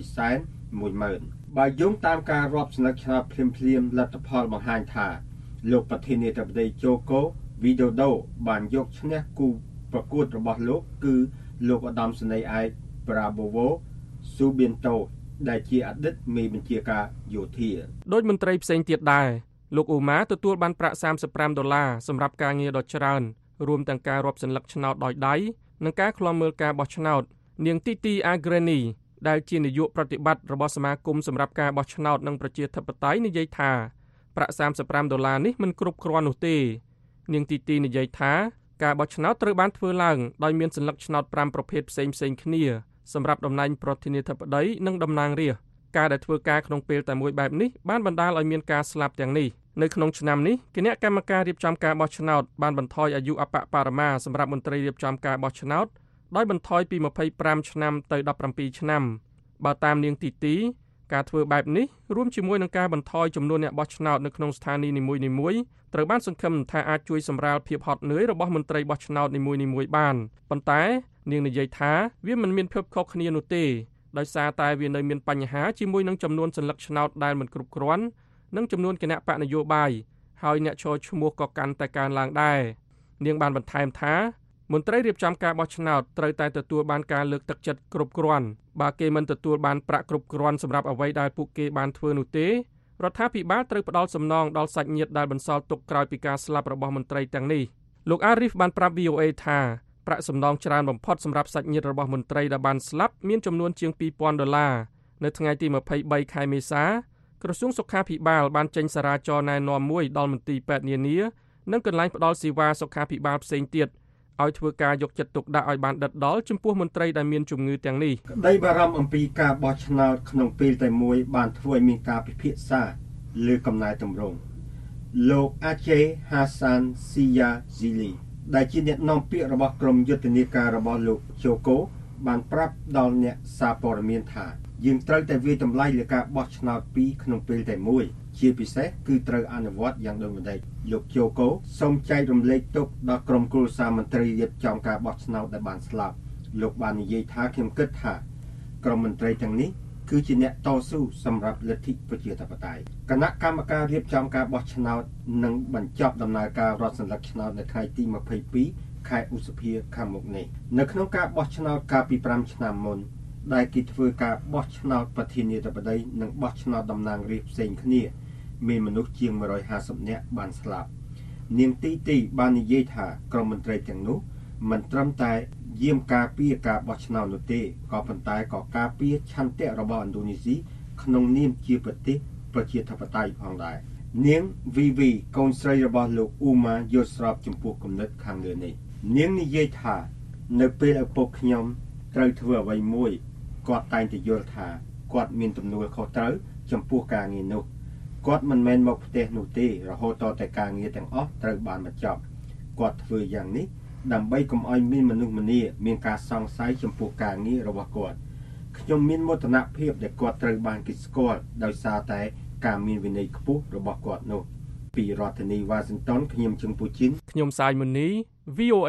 810,000បើយោងតាមការរាប់សន្លឹកឆ្នោតភ្លាមលទ្ធផលបង្ហាញថាលោកប្រធានាធិបតី Joko Widodo បានយកឈ្នះគូប្រកួតរបស់លោកគឺលោកឧត្តមសេនីយ៍ឯក Prabowo Subianto ដែលជាអតីតមេបញ្ជាការយោធាដោយមន្ត្រីផ្សេងទៀតដែរលោកអ៊ូម៉ាទទួលបានប្រាក់$35សម្រាប់ការងារដ៏ច្រើនរួមទាំងការរាប់សន្លឹកឆ្នោតដោយដៃនិងការឃ្លាំមើលការបោះឆ្នោតនាង Titi Agreni ដែលជានាយកប្រតិបត្តិរបស់សមាគមសម្រាប់ការបោះឆ្នោតនិងប្រជាធិបតេយ្យនិយាយថាប្រាក់$35នេះមិនគ្រប់គ្រាន់នោះទេនាង Titi និយាយថាការបោះឆ្នោតត្រូវបានធ្វើឡើងដោយមានសន្លឹកឆ្នោត5ប្រភេទផ្សេងៗគ្នាសម្រាប់តំណែងប្រធានាធិបតីនិងតំណាងរាស្ត្រការដែលធ្វើការក្នុងពេលតែមួយបែបនេះបានបណ្ដាលឲ្យមានការស្លាប់ទាំងនេះនៅក្នុងឆ្នាំនេះគណៈកម្មការរៀបចំការបោះឆ្នោតបានបន្ថយអាយុអបបរមាសម្រាប់មន្ត្រីរៀបចំការបោះឆ្នោតដោយបន្ថយពី25ឆ្នាំទៅ17ឆ្នាំបើតាមនាងទីទីការធ្វើបែបនេះរួមជាមួយនឹងការបន្ថយចំនួនអ្នកបោះឆ្នោតនៅក្នុងស្ថានីយ៍នីមួយៗត្រូវបានសង្ឃឹមថាអាចជួយសម្រាលភាពហត់នឿយរបស់មន្ត្រីបោះឆ្នោតនីមួយៗបានប៉ុន្តែនាងនិយាយថាវាមិនមានភាពខុសគ្នានោះទេដោយសារតែវានៅមានបញ្ហាជាមួយនឹងចំនួនសន្លឹកឆ្នោតដែលមិនគ្រប់គ្រាន់និងចំនួនគណៈបកនយោបាយហើយអ្នកចូលឈ្មោះក៏កាន់តែកើនឡើងដែរនាងបានបន្ថែមថាមន្ត្រីរៀបចំការបោះឆ្នោតត្រូវតែទទួលបានការលើកទឹកចិត្តគ្រប់គ្រាន់បើគេមិនទទួលបានប្រាក់គ្រប់គ្រាន់សម្រាប់អ្វីដែលពួកគេបានធ្វើនោះទេរដ្ឋាភិបាលត្រូវផ្ដល់សំណងដល់សាច់ញាតិដែលបន្សល់ទុកក្រោយពីការស្លាប់របស់មន្ត្រីទាំងនេះលោក Arif បានប្រាប់ VOA ថាប្រាក់សំណងច្រើនបំផុតសម្រាប់សាច់ញាតិរបស់មន្ត្រីដែលបានស្លាប់មានចំនួនជាង$2,000នៅថ្ងៃទី23ខែមេសាក្រសួងសុខាភិបាលបានចេញសារចរណ៍ណែនាំមួយដល់មន្ទីរពេទ្យនានានិងកន្លែងផ្ដល់សេវាសុខាភិបាលផ្សេងទៀតឲ្យធ្វើការយកចិត្តទុកដាក់ឲ្យបានដិតដល់ចំពោះមន្ត្រីដែលមានជំងឺទាំងនេះក្តីបារម្ភអំពីការបោះឆ្នោតក្នុងពេលតែមួយបានធ្វើឲ្យមានការពិភាក្សាលើកំណែទម្រង់លោក Aceh Hassan Siyazili ដែលជាអ្នកនាំពាក្យរបស់ក្រុមយុទ្ធនាការរបស់លោក Joko បានប្រាប់ដល់អ្នកសារព័ត៌មានថាយើងត្រូវតែវាយតម្លៃលើការបោះឆ្នោត2ក្នុងពេលតែមួយជាពិសេសគឺត្រូវអនុវត្តយ៉ាងដូចម្តេចលោក Joko សូមចែករំលែកទុកដល់ក្រុមគ្រួសារមន្ត្រីរៀបចំការបោះឆ្នោតដែលបានស្លាប់លោកបាននិយាយថាខ្ញុំគិតថាក្រុមមន្ត្រីទាំងនេះគឺជាអ្នកតស៊ូសម្រាប់លទ្ធិប្រជាធិបតេយ្យគណៈកម្មការរៀបចំការបោះឆ្នោតនឹងបញ្ចប់ដំណើរការរដ្ឋសន្លឹកឆ្នោតនៅថ្ងៃទី22ខែឧសភាខាងមុខនេះនៅក្នុងការបោះឆ្នោតកាលពី5ឆ្នាំមុនដែលគេធ្វើការបោះឆ្នោតប្រធានាធិបតីនិងបោះឆ្នោតតំណាងរាស្ត្រផ្សេងគ្នាមានមនុស្សជាង150នាក់បានស្លាប់នាងទីទីបាននិយាយថាក្រុមមន្ត្រីទាំងនោះមិនត្រឹមតែយាមការពារការបោះឆ្នោតនោះទេក៏ប៉ុន្តែក៏ការពារឆន្ទៈរបស់ឥណ្ឌូនេស៊ីក្នុងនាមជាប្រទេសប្រជាធិបតេយ្យផងដែរនាង Vivi កូនស្រីរបស់លោកអ៊ូម៉ាយល់ស្របចំពោះគំនិតខាងលើនេះនាងនិយាយថានៅពេលឪពុកខ្ញុំត្រូវធ្វើអ្វីមួយគាត់តែងតែយល់ថាគាត់មានទំនួលខុសត្រូវចំពោះការងារនោះគាត់មិនមែនមកផ្ទះនោះទេរហូតតែការងារទាំងអស់ត្រូវបានបញ្ចប់គាត់ធ្វើយ៉ាងនេះដើម្បីកុំឲ្យមានមនុស្សម្នាមានការសង្ស័យចំពោះការងាររបស់គាត់ខ្ញុំមានមោទនភាពដែលគាត់ត្រូវបានគេស្គាល់ដោយសារតែការមានវិន័យខ្ពស់របស់គាត់នោះពីរដ្ឋធានី Washington ខ្ញុំជឹងពូជីនខ្ញុំសាយមុនី VOA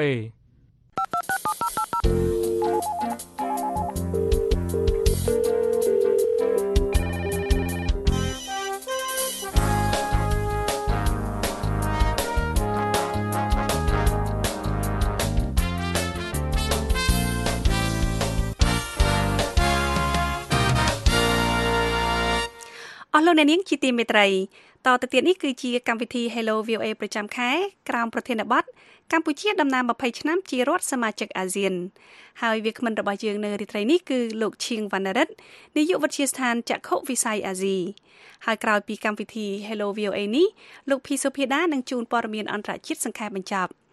អស់លោកអ្នកនាងជាទីមេត្រីតទៅទៀតនេះគឺជាកម្មវិធី Hello VOA ប្រចាំខែក្រោមប្រធានបទកម្ពុជាដំណើរ20ឆ្នាំជារដ្ឋសមាជិកអាស៊ានហើយវាគ្មិនរបស់យើងនៅរាត្រីនេះគឺលោកឈៀងវណ្ណរិទ្ធនាយកវិទ្យាស្ថានចក្ខុវិស័យអាស៊ីហើយក្រោយពីកម្មវិធី Hello VOA នេះលោកភីសុភាដានឹងជូនព័ត៌មានអន្តរជាតិសង្ខេបបញ្ចប់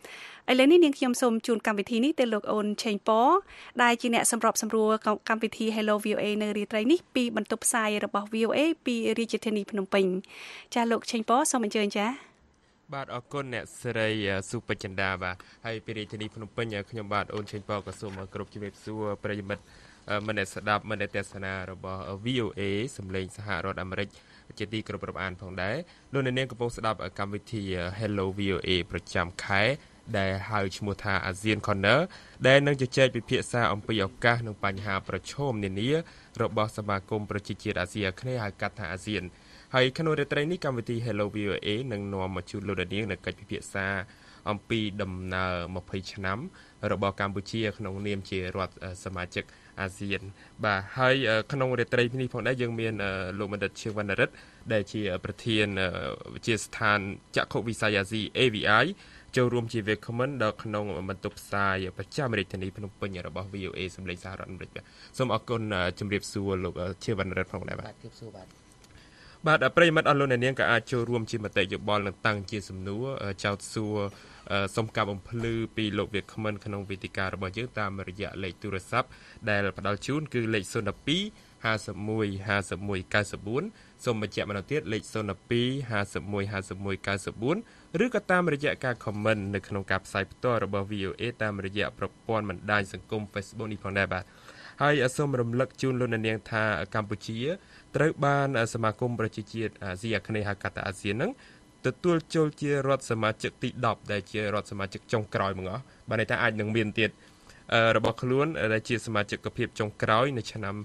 ឥឡូវនេះនាងខ្ញុំសូមជូនកម្មវិធីនេះទៅលោកអូនឆេងប៉ដែលជាអ្នកសម្របសម្រួលកម្មវិធី Hello VOA នៅរាត្រីនេះពីបន្ទប់ផ្សាយរបស់ VOA ពីរាជធានីភ្នំពេញចាលោកឆេងប៉សូមអញ្ជើញចាបាទអរគុណអ្នកស្រីសុបចិន្តាបាទហើយពីរាជធានីភ្នំពេញខ្ញុំបាទអូនឆេងប៉ក៏សូមគោរពជំរាបសួរប្រិយមិត្តមនស្សស្ដាប់មនស្សទេសនារបស់ VOA សម្លេងសហរដ្ឋអាមេរិកជាទីគោរពរាប់អានផងដែរលោកអ្នកនាងកំពុងស្ដាប់កម្មវិធី Hello VOA ប្រចាំខែដែលហៅឈ្មោះថា ASEAN Corner ដែលនឹងជជែកពិភាក្សាអំពីឱកាសនិងបញ្ហាប្រឈមនានារបស់សមាគមប្រជាជាតិអាស៊ីអាគ្នេយ៍ហៅកាត់ថាអាស៊ានហើយក្នុងរាត្រីនេះកម្មវិធី Hello VOA នឹងនាំមកជូនលោកអ្នកនាងនៅកិច្ចពិភាក្សាអំពីដំណើរ20ឆ្នាំរបស់កម្ពុជាក្នុងនាមជារដ្ឋសមាជិកអាស៊ានបាទហើយក្នុងរាត្រីនេះផងដែរយើងមានលោកបណ្ឌិតឈៀងវណ្ណរិទ្ធដែលជាប្រធានវិទ្យាស្ថានចក្ខុវិស័យអាស៊ី AVI ចូលរួមជាវាគ្មិនដល់ក្នុងបន្ទប់ផ្សាយប្រចាំរាជធានីភ្នំពេញរបស់ VOA សម្លេងសហរដ្ឋអាមេរិកសូមអរគុណជម្រាបសួរលោកឈៀងវណ្ណរិទ្ធផងដែរបាទជម្រាបសួរបាទប្រិយមិត្តអស់លោកអ្នកនាងក៏អាចចូលរួមជាមតិយោបល់និងតាំងជាសំណួរចោទសួរសូមការបំភ្លឺពីលោកវាគ្មិនក្នុងវេទិការបស់យើងតាមរយៈលេខទូរស័ព្ទដែលផ្ដល់ជូនគឺលេខ02 51 51 94សូមបញ្ជាក់ម្ដងទៀតលេខ02 51 51 94ឬក៏តាមរយៈការ comment នៅក្នុងការផ្សាយផ្ទាល់របស់ VOA តាមរយៈប្រព័ន្ធបណ្ដាញសង្គម Facebook នេះផងដែរបាទហើយសូមរំលឹកជូនលោកអ្នកនាងថាកម្ពុជាត្រូវបានសមាគមប្រជាជាតិអាស៊ីអាគ្នេយ៍ហៅកាត់ថាអាស៊ានហ្នឹងទទួលចូលជារដ្ឋសមាជិកទី10ដែលជារដ្ឋសមាជិកចុងក្រោយហ្មងបាទន័យថាអាចនឹងមានទៀតរបស់ខ្លួនដែលជាសមាជិកភាពចុងក្រោយនៅឆ្នាំ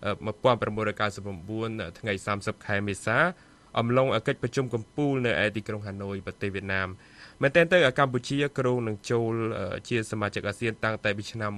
1999ថ្ងៃ30ខែមេសាអំឡុងកិច្ចប្រជុំកំពូលនៅឯទីក្រុងហាណូយប្រទេសវៀតណាមមែនទែនទៅកម្ពុជាគ្រោងនឹងចូលជាសមាជិកអាស៊ានតាំងតែពីឆ្នាំ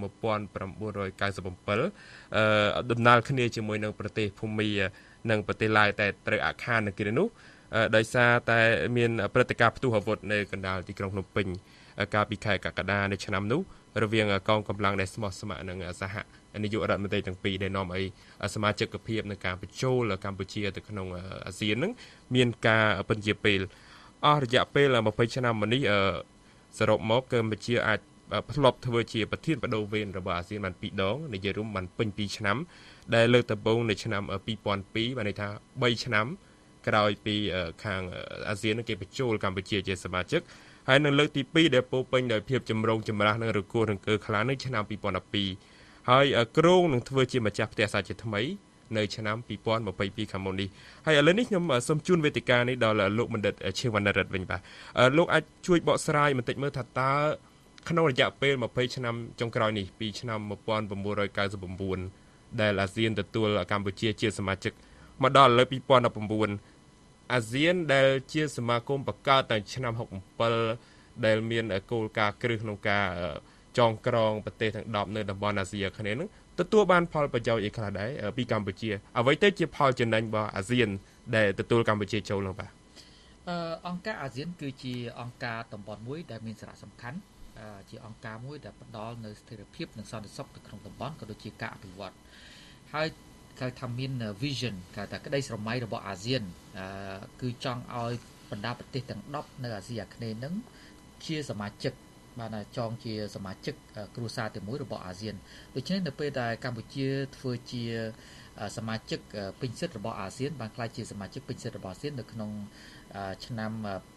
1997ដំណើរគ្នាជាមួយនឹងប្រទេសភូមានិងប្រទេសឡាវតែត្រូវអាខាននៅគ្រានោះដោយសារតែមានព្រឹត្តិការណ៍ផ្ទុះអាវុធនៅកណ្ដាលទីក្រុងភ្នំពេញកាលពីខែកក្កដានៅឆ្នាំនោះរវាងកងកម្លាំងដែលស្មោះស្ម័គ្រនឹងសហនាយករដ្ឋមន្ត្រីទាំងពីរដែលនាំឲ្យសមាជិកភាពនៃការបញ្ចូលកម្ពុជាទៅក្នុងអាស៊ាននឹងមានការពន្យាពេលអស់រយៈពេល20ឆ្នាំមកនេះសរុបមកកម្ពុជាអាចធ្លាប់ធ្វើជាប្រធានបដូវវេនរបស់អាស៊ានបាន2ដងនិយាយរួមបានពេញ2ឆ្នាំដែលលើកដំបូងនៅឆ្នាំ2002បានន័យថា3ឆ្នាំក្រោយពីខាងអាស៊ានគេបញ្ចូលកម្ពុជាជាសមាជិកហើយនៅលើកទី2ដែលពោពេញដោយភាពចម្រុងចម្រាស់និងរង្គោះរង្គើខ្លាំងនៅឆ្នាំ2012ហើយក្រុងនឹងធ្វើជាម្ចាស់ផ្ទះសាជាថ្មីនៅឆ្នាំ2022ខាងមុខនេះហើយឥឡូវនេះខ្ញុំសូមជូនវេទិកានេះដល់លោកបណ្ឌិតឈៀងវណ្ណរិទ្ធវិញបាទលោកអាចជួយបកស្រាយបន្តិចមើលថាតើក្នុងរយៈពេល20ឆ្នាំចុងក្រោយនេះពីឆ្នាំ1999ដែលអាស៊ានទទួលកម្ពុជាជាសមាជិកមកដល់ឥឡូវ2019អាស៊ានដែលជាសមាគមបង្កើតតាំងឆ្នាំ67ដែលមានគោលការណ៍គ្រឹះក្នុងការចងក្រងប្រទេសទាំង10នៅតំបន់អាស៊ីអាគ្នេយ៍នឹងទទួលបានផលប្រយោជន៍អីខ្លះដែរពីកម្ពុជាអ្វីទៅជាផលចំណេញរបស់អាស៊ានដែលទទួលកម្ពុជាចូលនោះបាទអង្គការអាស៊ានគឺជាអង្គការតំបន់មួយដែលមានសារៈសំខាន់ជាអង្គការមួយដែលផ្ដល់នូវស្ថិរភាពនិងសន្តិសុខទៅក្នុងតំបន់ក៏ដូចជាការអភិវឌ្ឍហើយគេថាមាន vision គេថាក្តីស្រមៃរបស់អាស៊ានគឺចង់ឲ្យបណ្ដាប្រទេសទាំង10នៅអាស៊ីអាគ្នេយ៍នឹងជាសមាជិកបានចងជាសមាជិកគ្រួសារទី1របស់អាស៊ានដូច្នេះនៅពេលដែលកម្ពុជាធ្វើជាសមាជិកពេញសិទ្ធិរបស់អាស៊ានបានក្លាយជាសមាជិកពេញសិទ្ធិរបស់អាស៊ាននៅក្នុងឆ្នាំ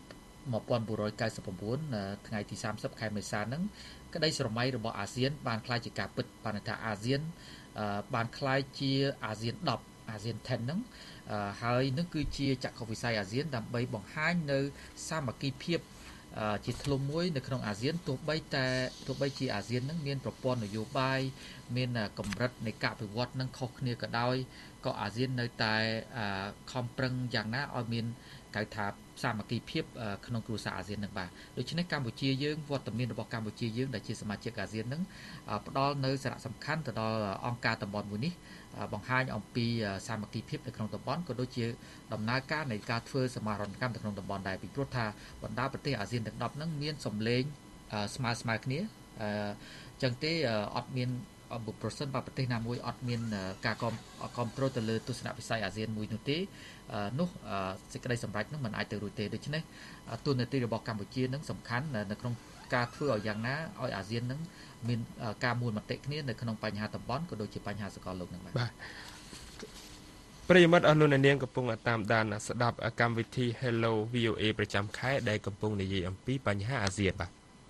1999ថ្ងៃទី30ខែមេសាហ្នឹងក្តីស្រមៃរបស់អាស៊ានបានក្លាយជាការពិតបានថាអាស៊ានបានក្លាយជាអាស៊ាន10អាស៊ាន10ហ្នឹងហើយនឹងគឺជាចក្ខុវិស័យអាស៊ានដើម្បីបង្ហាញនៅសាមគ្គីភាពជាធ្លុំមួយនៅក្នុងអាស៊ានទោះបីជាអាស៊ាននឹងមានប្រព័ន្ធនយោបាយមានកម្រិតនៃការអភិវឌ្ឍនឹងខុសគ្នាក៏ដោយក៏អាស៊ាននៅតែខំប្រឹងយ៉ាងណាឲ្យមានគេថាសាមគ្គីភាពក្នុងគ្រួសារអាស៊ាននឹងបាទដូច្នេះកម្ពុជាយើងវត្តមានរបស់កម្ពុជាយើងដែលជាសមាជិកអាស៊ាននឹងផ្ដល់នៅសារៈសំខាន់ទៅដល់អង្គការតំបន់មួយនេះបង្ហាញអំពីសាមគ្គីភាពនៅក្នុងតំបន់ក៏ដូចជាដំណើរការនៃការធ្វើសមាហរណកម្មនៅក្នុងតំបន់ដែរពីព្រោះថាបណ្ដាប្រទេសអាស៊ានទាំង10ហ្នឹងមានសម្លេងស្មើគ្នាអញ្ចឹងទេអត់មានប្រសិនបើប្រទេសណាមួយអត់មានការគ្រប់គ្រងទៅលើទស្សនវិស័យអាស៊ានមួយនោះទេនោះសេចក្តីសម្រេចនោះមិនអាចទៅរួចទេដូច្នេះតួនាទីរបស់កម្ពុជានឹងសំខាន់នៅក្នុងការធ្វើឲ្យយ៉ាងណាឲ្យអាស៊ាននឹងមានការមួយមតិគ្នានៅក្នុងបញ្ហាតំបន់ក៏ដូចជាបញ្ហាសកលលោកនឹងបាទប្រិយមិត្តអស់លោកអ្នកនាងកំពុងតាមដានស្ដាប់កម្មវិធី Hello VOA ប្រចាំខែដែលកំពុងនិយាយអំពីបញ្ហាអាស៊ានបាទ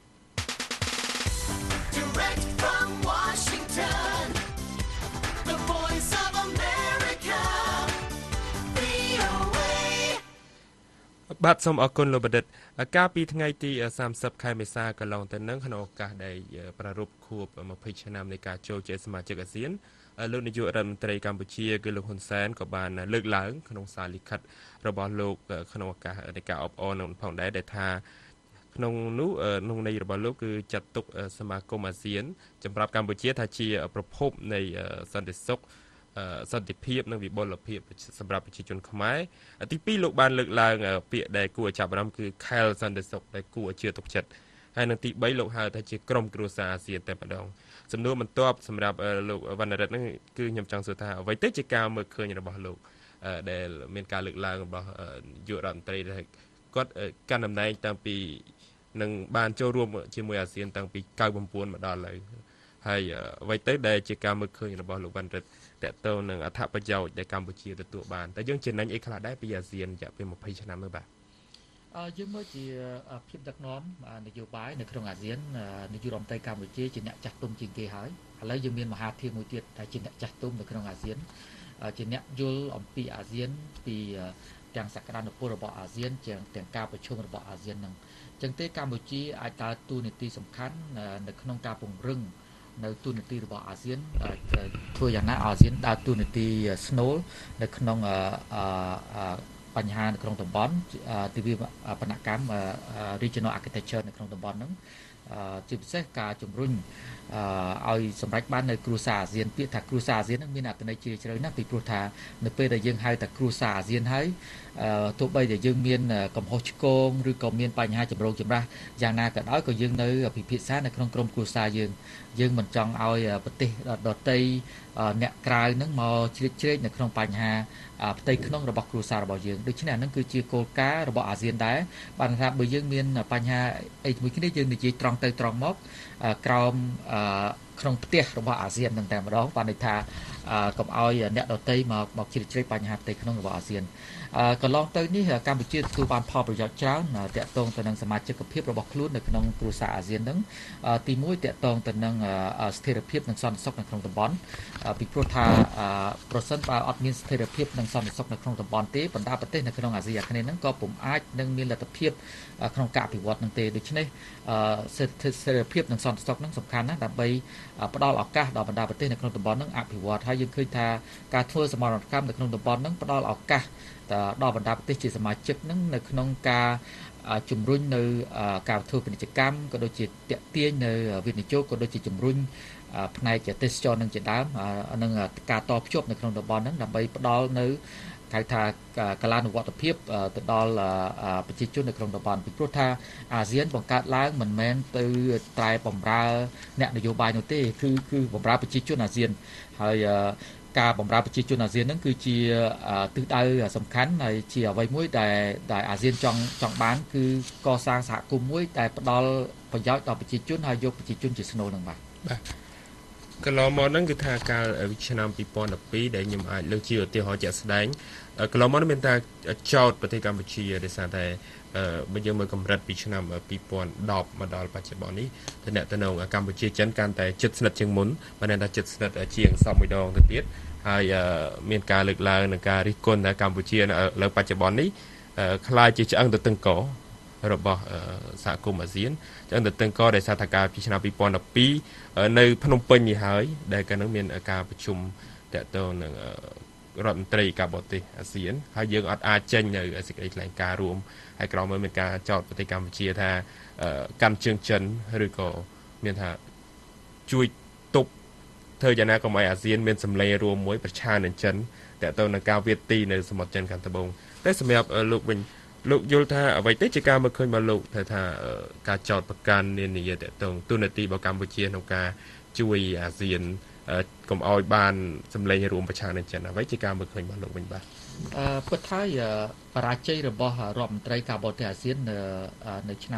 បាទសូមអរគុណលោកបណ្ឌិតកាលពីថ្ងៃទី30ខែមេសាកន្លងទៅនឹងក្នុងឱកាសដែលប្រារព្ធខួប20ឆ្នាំនៃការចូលជាសមាជិកអាស៊ានលោកនាយករដ្ឋមន្ត្រីកម្ពុជាគឺលោកហ៊ុនសែនក៏បានលើកឡើងក្នុងសារលិខិតរបស់លោកក្នុងឱកាសនៃការអបអរនឹងផងដែរដែលថាក្នុងនោះក្នុងន័យរបស់លោកគឺចាត់ទុកសមាគមអាស៊ានសម្រាប់កម្ពុជាថាជាប្រភពនៃសន្តិសុខសន្តិភាពនិងវិបុលភាពសម្រាប់ប្រជាជនខ្មែរទី2លោកបានលើកឡើងពាក្យដែលគួរឲ្យចាប់អារម្មណ៍គឺខែលសន្តិសុខដែលគួរឲ្យជឿទុកចិត្តហើយនឹងទី3លោកហៅថាជាក្រុមគ្រួសារអាស៊ានតែម្ដងសំណួរបន្ទាប់សម្រាប់លោកវណ្ណរិទ្ធហ្នឹងគឺខ្ញុំចង់សួរថាអ្វីទៅជាការមើលឃើញរបស់លោកដែលមានការលើកឡើងរបស់នាយករដ្ឋមន្ត្រីដែលគាត់កាន់តំណែងតាំងពីនឹងបានចូលរួមជាមួយអាស៊ានតាំងពី99មកដល់ឥឡូវហើយអ្វីទៅដែលជាការមើលឃើញរបស់លោកវណ្ណរិទ្ធតទៅនឹងអត្ថប្រយោជន៍ដែលកម្ពុជាទទួលបានតែយើងចំណេញអីខ្លះដែរពីអាស៊ានរយៈពេល20ឆ្នាំនោះបាទយើងមើលជាភាពដឹកនាំនយោបាយនៅក្នុងអាស៊ាននាយករដ្ឋមន្ត្រីកម្ពុជាជាអ្នកចាស់ទុំជាងគេហើយឥឡូវយើងមានមហាធិបមួយទៀតដែលជាអ្នកចាស់ទុំនៅក្នុងអាស៊ានជាអ្នកយល់អំពីអាស៊ានពីទាំងសក្តានុពលរបស់អាស៊ានទាំងការប្រជុំរបស់អាស៊ាននឹងអញ្ចឹងទេកម្ពុជាអាចដើរតួនាទីសំខាន់នៅក្នុងការពង្រឹងនៅទូនាទីរបស់អាស៊ានធ្វើយ៉ាងណាអាស៊ានដើរតួនាទីស្នូលនៅក្នុងបញ្ហានៅក្នុងតំបន់ទិវាបណកម្ម regional architecture នៅក្នុងតំបន់ហ្នឹងជាពិសេសការជំរុញឲ្យសម្រេចបាននៅគ្រួសារអាស៊ានពាក្យថាគ្រួសារអាស៊ានហ្នឹងមានអត្ថន័យជ្រាលជ្រៅណាស់ពីព្រោះថានៅពេលដែលយើងហៅថាគ្រួសារអាស៊ានហើយទោះបីដែលយើងមានកំហុសឆ្គងឬក៏មានបញ្ហាចម្រូងចម្រាសយ៉ាងណាក៏ដោយក៏យើងនៅពិភាក្សានៅក្នុងក្រុមគ្រួសារយើងមិនចង់ឲ្យប្រទេសដទៃអ្នកក្រៅហ្នឹងមកជ្រៀតជ្រែកនៅក្នុងបញ្ហាផ្ទៃក្នុងរបស់គ្រួសាររបស់យើងដូច្នេះអានឹងគឺជាគោលការណ៍របស់អាស៊ានដែរបានថាបើយើងមានបញ្ហាអីជាមួយគ្នាយើងនិយាយត្រង់ទៅត្រង់មកក្រោមក្នុងផ្ទះរបស់អាស៊ាននឹងតែម្ដងបានន័យថាកុំឲ្យអ្នកដទៃមកជ្រៀតជ្រែកបញ្ហាផ្ទៃក្នុងរបស់អាស៊ានកន្លងទៅនេះកម្ពុជាទទួលបានផលប្រយោជន៍ច្រើនទាក់ទងទៅនឹងសមាជិកភាពរបស់ខ្លួននៅក្នុងគ្រួសារអាស៊ាននឹងទី1ទាក់ទងទៅនឹងស្ថិរភាពនិងសន្តិសុខនៅក្នុងតំបន់ពីព្រោះថាប្រសិនបើអត់មានស្ថិរភាពនិងសន្តិសុខនៅក្នុងតំបន់ទេបណ្ដាប្រទេសនៅក្នុងអាស៊ីអាគ្នេយ៍ហ្នឹងក៏ពុំអាចនឹងមានលទ្ធភាពក្នុងការអភិវឌ្ឍនឹងទេដូច្នេះស្ថិរភាពនិងសន្តិសុខហ្នឹងសំខាន់ណាស់ដើម្បីផ្ដល់ឱកាសដល់បណ្ដាប្រទេសនៅក្នុងតំបន់ហ្នឹងអភិវឌ្ឍហើយយើងឃើញថាការធ្វើសមរណកម្មនៅក្នុងតំបន់ហ្នឹងផ្ដល់ឱកាសដល់បណ្ដាប្រទេសជាសមាជិកហ្នឹងនៅក្នុងការជំរុញនៅការធ្វើពាណិជ្ជកម្មក៏ដូចជាទាក់ទាញនៅវិនិយោគក៏ដូចជាជំរុញផ្នែកទេសចរនឹងជាដើមនឹងការតភ្ជាប់នៅក្នុងតំបន់ហ្នឹងដើម្បីផ្ដល់នៅហៅថាកលានុវត្តភាពទៅដល់ប្រជាជននៅក្នុងតំបន់ពីព្រោះថាអាស៊ានបង្កើតឡើងមិនមែនទៅតែបំរើអ្នកនយោបាយនោះទេគឺបំរើប្រជាជនអាស៊ានហើយការបម្រើប្រជាជនអាស៊ានហ្នឹងគឺជាទិសដៅសំខាន់ហើយជាអ្វីមួយដែលអាស៊ានចង់បានគឺកសាងសហគមន៍មួយដែលផ្ដល់ប្រយោជន៍ដល់ប្រជាជនហើយយកប្រជាជនជាស្នូលហ្នឹងបាទកន្លងមកហ្នឹងគឺថាកាលឆ្នាំ2012ដែលខ្ញុំអាចលើកជាឧទាហរណ៍ជាក់ស្ដែងកន្លងមកមានថាចោតប្រទេសកម្ពុជាដោយសារតែបើយើងមើលកម្រិតពីឆ្នាំ2010មកដល់បច្ចុប្បន្ននេះតំណែងកម្ពុជាចិនកាន់តែជិតស្និទ្ធជាងមុនបានថាជិតស្និទ្ធជាងសពមួយដងទៅទៀតហើយមានការលើកឡើងនឹងការរិះគន់ថាកម្ពុជានៅលើបច្ចុប្បន្ននេះខ្លាចជាឆ្អឹងទៅតឹងករបស់សហគមន៍អាស៊ានឆ្អឹងទៅតឹងកដែលសារថាការពីឆ្នាំ2012នៅភ្នំពេញនេះហើយដែលកាលនោះមានការប្រជុំតាក់ទងនឹងរដ្ឋមន្ត្រីការបរទេសអាស៊ានហើយយើងអត់អាចចេញនៅសេចក្តីថ្លែងការណ៍រួមហើយក្រោមមកមានការចោទប្រទេសកម្ពុជាថាកាន់ជើងចិនឬក៏មានថាជួយទប់ធ្វើយ៉ាងណាកុំឲ្យអាស៊ានមានសម្លេងរួមមួយប្រឆាំងនឹងចិនតាក់ទងនឹងការវាយទីនៅសមុទ្រចិនខាងត្បូងតែសម្រាប់លោកវិញលោកយល់ថាអ្វីទៅជាការមើលឃើញរបស់លោកថាការចោទប្រកាន់នានាតាក់ទងទូនាទីរបស់កម្ពុជាក្នុងការជួយអាស៊ានកុំឲ្យបានសម្លេងរួមប្រឆាំងនឹងចិនអ្វីជាការមើលឃើញរបស់លោកវិញបាទពិតថាបរាជ័យរបស់រដ្ឋមន្ត្រីការបរទេសអាស៊ាននៅឆ្នាំ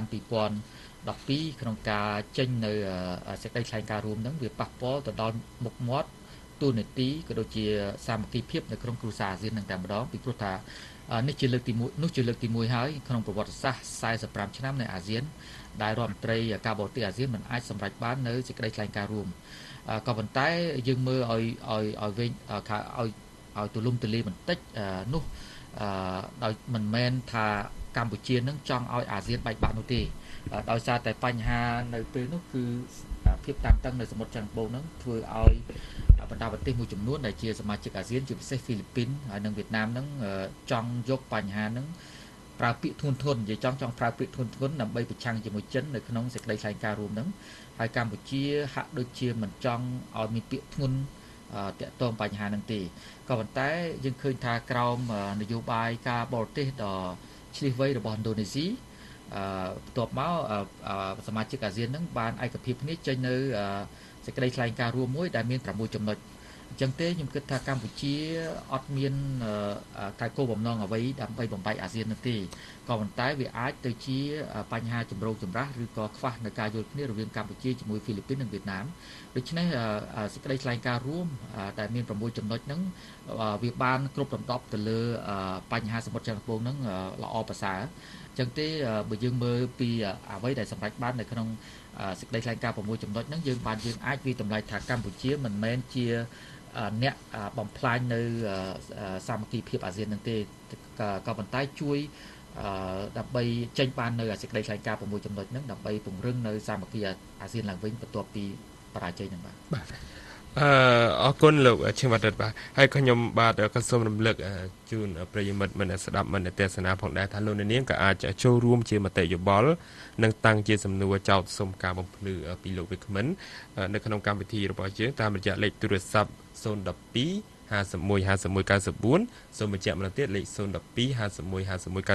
2012ក្នុងការចេញនៅសេចក្តីថ្លែងការណ៍រួមហ្នឹងវាប៉ះពាល់ទៅដល់មុខមាត់ទូនីតិក៏ដូចជាសាមគ្គីភាពនៅក្នុងគ្រួសារអាស៊ាននឹងតែម្ដងពីព្រោះថានេះជាលើកទី1នោះជាលើកទី1ហើយក្នុងប្រវត្តិសាស្ត្រ45ឆ្នាំនៃអាស៊ានដែលរដ្ឋមន្ត្រីការបរទេសអាស៊ានមិនអាចសម្រេចបាននៅសេចក្តីថ្លែងការណ៍រួមក៏ប៉ុន្តែយើងមើលឲ្យវិញឲ្យទូលំទូលាយបន្តិចនោះដោយមិនមែនថាកម្ពុជានឹងចង់ឲ្យអាស៊ានបែកបាក់នោះទេដោយសារតែបញ្ហានៅពេលនោះគឺភាពតានតឹងនៅសមុទ្រចិនត្បូងហ្នឹងធ្វើឲ្យបណ្ដាប្រទេសមួយចំនួនដែលជាសមាជិកអាស៊ានជាពិសេសហ្វីលីពីនហើយនិងវៀតណាមហ្នឹងចង់យកបញ្ហាហ្នឹងប្រើពាក្យធ្ងន់ធ្ងរនិយាយចង់ប្រើពាក្យធ្ងន់ធ្ងរដើម្បីប្រឆាំងជាមួយចិននៅក្នុងសេចក្តីថ្លែងការណ៍រួមហ្នឹងហើយកម្ពុជាហាក់ដូចជាមិនចង់ឲ្យមានពាក្យធ្ងន់តាក់ទងបញ្ហាហ្នឹងទេក៏ប៉ុន្តែយើងឃើញថាក្រោមនយោបាយការបរទេសដ៏ឆ្លៀសវៃរបស់ឥណ្ឌូនេស៊ីបន្ទាប់មកសមាជិកអាស៊ានហ្នឹងបានឯកភាពគ្នាចេញនៅសេចក្តីថ្លែងការណ៍រួមមួយដែលមាន6ចំណុចអញ្ចឹងទេខ្ញុំគិតថាកម្ពុជាអត់មានតែគោលបំណងអ្វីដើម្បីបំបែកអាស៊ាននោះទេក៏ប៉ុន្តែវាអាចទៅជាបញ្ហាចម្រូងចម្រាសឬក៏ខ្វះនៅការយល់គ្នារវាងកម្ពុជាជាមួយហ្វីលីពីននិងវៀតណាមដូច្នេះសេចក្តីថ្លែងការណ៍រួមដែលមាន6ចំណុចហ្នឹងវាបានគ្រប់រំដោបទៅលើបញ្ហាសមុទ្រចិនត្បូងហ្នឹងល្អប្រសើរអញ្ចឹងទេបើយើងមើលពីអ្វីដែលសម្រេចបាននៅក្នុងសេចក្តីថ្លែងការណ៍6ចំណុចហ្នឹងយើងអាចវិតម្លៃថាកម្ពុជាមិនមែនជាអ្នកបំផ្លាញនៅសាមគ្គីភាពអាស៊ាននឹងទេក៏ប៉ុន្តែជួយដើម្បីចេញបាននៅសេចក្តីថ្លែងការណ៍6ចំណុចហ្នឹងដើម្បីពង្រឹងនៅសាមគ្គីអាស៊ានឡើងវិញបន្ទាប់ពីបរាជ័យហ្នឹងបាទអរគុណលោកឈឹមវត្តបាទហើយខ្ញុំបាទក៏សូមរំលឹកជូនប្រិយមិត្តមិនស្ដាប់មិនទេសនាផងដែរថាលោកនាងក៏អាចចូលរួមជាមតិយោបល់និងតាំងជាសំណួរចោទសុំការបំភ្លឺពីលោកវិក្កាមិននៅក្នុងកម្មវិធីរបស់យើងតាមរយៈលេខទូរស័ព្ទ012 51 51 94សូមបញ្ជាក់ម្ដងទៀតលេខ012 51 51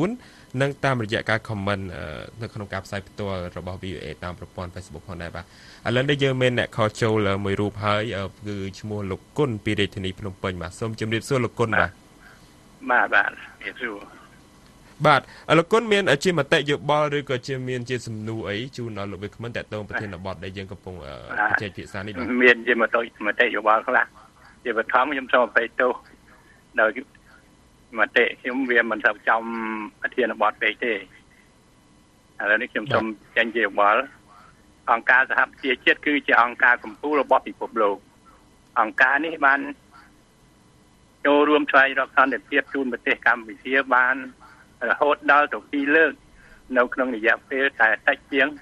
94និងតាមរយៈការ comment នៅក្នុងការផ្សាយផ្ទាល់របស់ VOA តាមប្រព័ន្ធ Facebook ផងដែរបាទឥឡូវនេះយើងមានអ្នកខលចូលមួយរូបហើយគឺឈ្មោះលោកគុណពីរាជធានីភ្នំពេញបាទសូមជម្រាបសួរលោកគុណបាទបាទជម្រាបសួរបាទលោកគុណមានជាមតិយោបល់ឬក៏ជាមានជាសំណួរអីជូនដល់លោកវិក្កាមិនតើតងប្រធានបទដែលយើងកំពុងជជែកពិភាក្សានេះបាទមានជាមតិយោបល់ខ្លះជាបឋមខ្ញុំសូមអភ័យទោសដោយមតិខ្ញុំវាមិនសូវចំប្រធានបទពេកទេឥឡូវនេះខ្ញុំសូមចេញជាយោបល់អង្គការសហប្រជាជាតិគឺជាអង្គការកម្ពុជារបស់ពិភពលោកអង្គការនេះបានចូលរួមឆ្លៃរកសន្តិភាពជូនប្រទេសកម្ពុជាបានរហូតដល់ទៅ2លើកនៅក្នុងរយៈពេលតែតិចជាង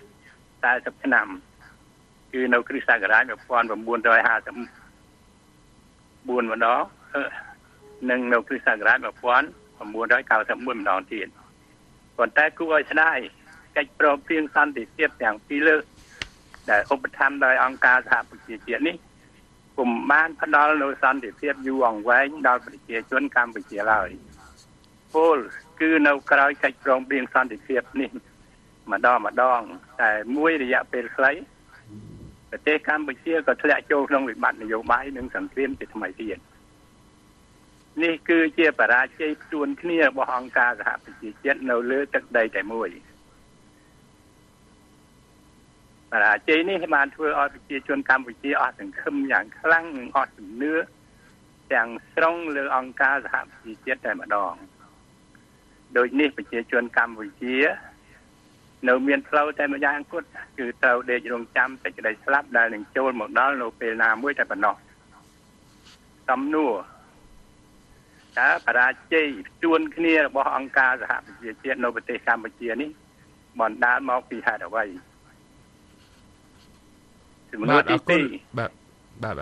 40ឆ្នាំគឺនៅគ្រិស្តសករាជ1954ម្ដងនិងនៅគ្រិស្តសករាជ1991ម្ដងទៀតប៉ុន្តែគួរឲ្យស្ដាយកិច្ចព្រមព្រៀងសន្តិភាពទាំង2លើកដែលឧបត្ថម្ភដោយអង្គការសហប្រជាជាតិនេះពុំបានផ្ដល់នូវសន្តិភាពយូរអង្វែងដល់ប្រជាជនកម្ពុជាឡើយពលគឺនៅក្រៅកិច្ចព្រមព្រៀងសន្តិភាពនេះម្ដងតែមួយរយៈពេលខ្លីប្រទេសកម្ពុជាក៏ធ្លាក់ចូលក្នុងវិបត្តិនយោបាយនិងសង្គ្រាមជាថ្មីទៀតនេះគឺជាបរាជ័យផ្ទួនគ្នារបស់អង្គការសហប្រជាជាតិនៅលើទឹកដីតែមួយបរាជ័យនេះបានធ្វើឲ្យប្រជាជនកម្ពុជាអស់សង្ឃឹមយ៉ាងខ្លាំងនិងអស់ជំនឿទាំងស្រុងលើអង្គការសហប្រជាជាតិតែម្ដងដូចនេះប្រជាជនកម្ពុជានៅមានផ្លូវតែម្យ៉ាងគត់គឺត្រូវដេករងចាំសេចក្តីស្លាប់ដែលនឹងចូលមកដល់នៅពេលណាមួយតែប៉ុណ្ណោះសំណួរតើបរាជ័យជួនគ្នារបស់អង្គការសហប្រជាជាតិនៅប្រទេសកម្ពុជានេះបណ្ដាលមកពីហេតុអ្វីសំណួរទី2 បាទ